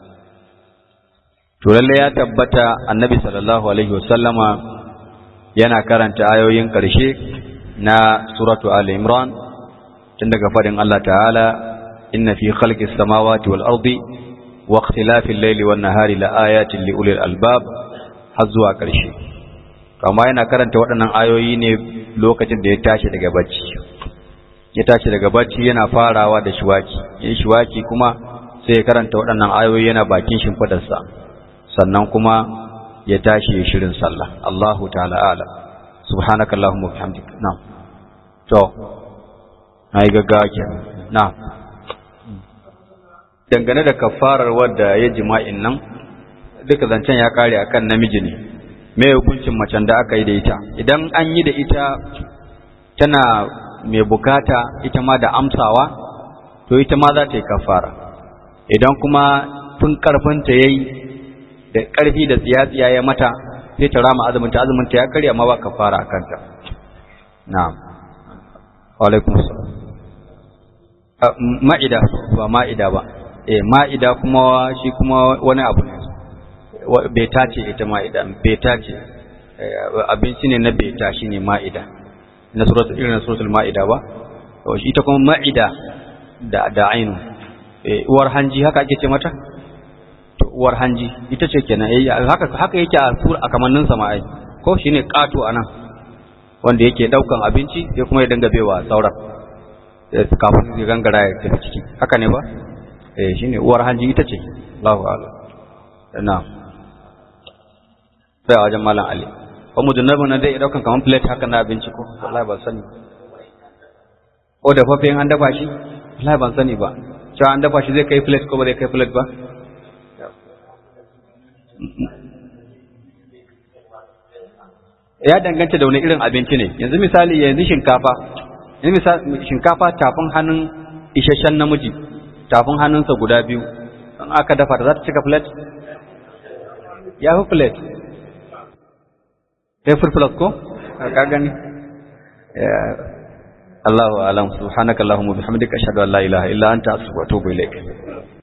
[SPEAKER 1] To lalle ya tabbata annabi sallallahu alaihi wasallama yana karanta ayoyin ƙarshe na suratu Ali Imran tun daga fadin Allah ta'ala, inna fi khalqis samawati wal ardi wa ikhtilafil layli wan nahari la ayatin li ulil albab, har zuwa ƙarshe. Kama yana karanta waɗannan ayoyi ne lokacin da ya tashi daga bacci. Ya tashi daga bacci yana farawa da shiwaki, yin shiwaki kuma sai ya karanta waɗannan ayoyi yana bakin shimfidarsa, sannan kuma ya tashi ya shirin sallah. Allahu ta'ala ala. Subhanaka Allahumma wa bihamdika. Na'am. To, nayi gaggawa kenan. Na'am. Dangane da kafarar wadda ya jima'in nan, duka zancen ya kare akan namiji ne. Me hukuncin macen da aka yi da ita? Idan an yi da ita tana mai bukata ita ma da amsawa, to ita ma za ta yi kafara. Idan kuma tun karfinta yayi da ƙarfi da tsiya-tsiya ya mata, sai ta rama azuminta ya karya, amma ba kafara a kanta. Na'am. Wa alaikum assalam. Ma'ida ba ma'ida ba. Ma'ida kuma shi kuma wani abu ne. Beta ce ita ma'ida, beta ce. Abinci ne na beta shine ma'ida. Na suratul ma'ida ba. Ita kuma ma'ida da ainu. Uwar hanji haka ake ce mata? Uwar hanji ita ce kenan, haka yake a kamannin sama'ai, ko shine kato anan wanda yake daukan abinci sai kuma ya dinga baiwa sauran kafin ya gangara ya tafi ciki, haka ne ba? Shine uwar hanji ita ce. Allahu a'lam. Na'am. Sai a wajen malam Ali, ko mujannabin nan dai daukan kaman plate haka na abinci ko wallahi ban sani. Ko da fafin an dafa shi wallahi ban sani ba, cewa an dafa shi zai kai plate ko ba zai kai plate ba? Ya danganta da wani irin abinci ne. Yanzu misali shinkafa tafin hannun isasshen namiji, tafin hannunsa guda biyu, in aka dafa ta za ta cika plate? Ya fi plate. Ya fi plate ko? Ka gani? Allahu a'lam. Subhanakallahumma bihamdika ashhadu an la ilaha illa anta astaghfiruka wa atubu ilaik.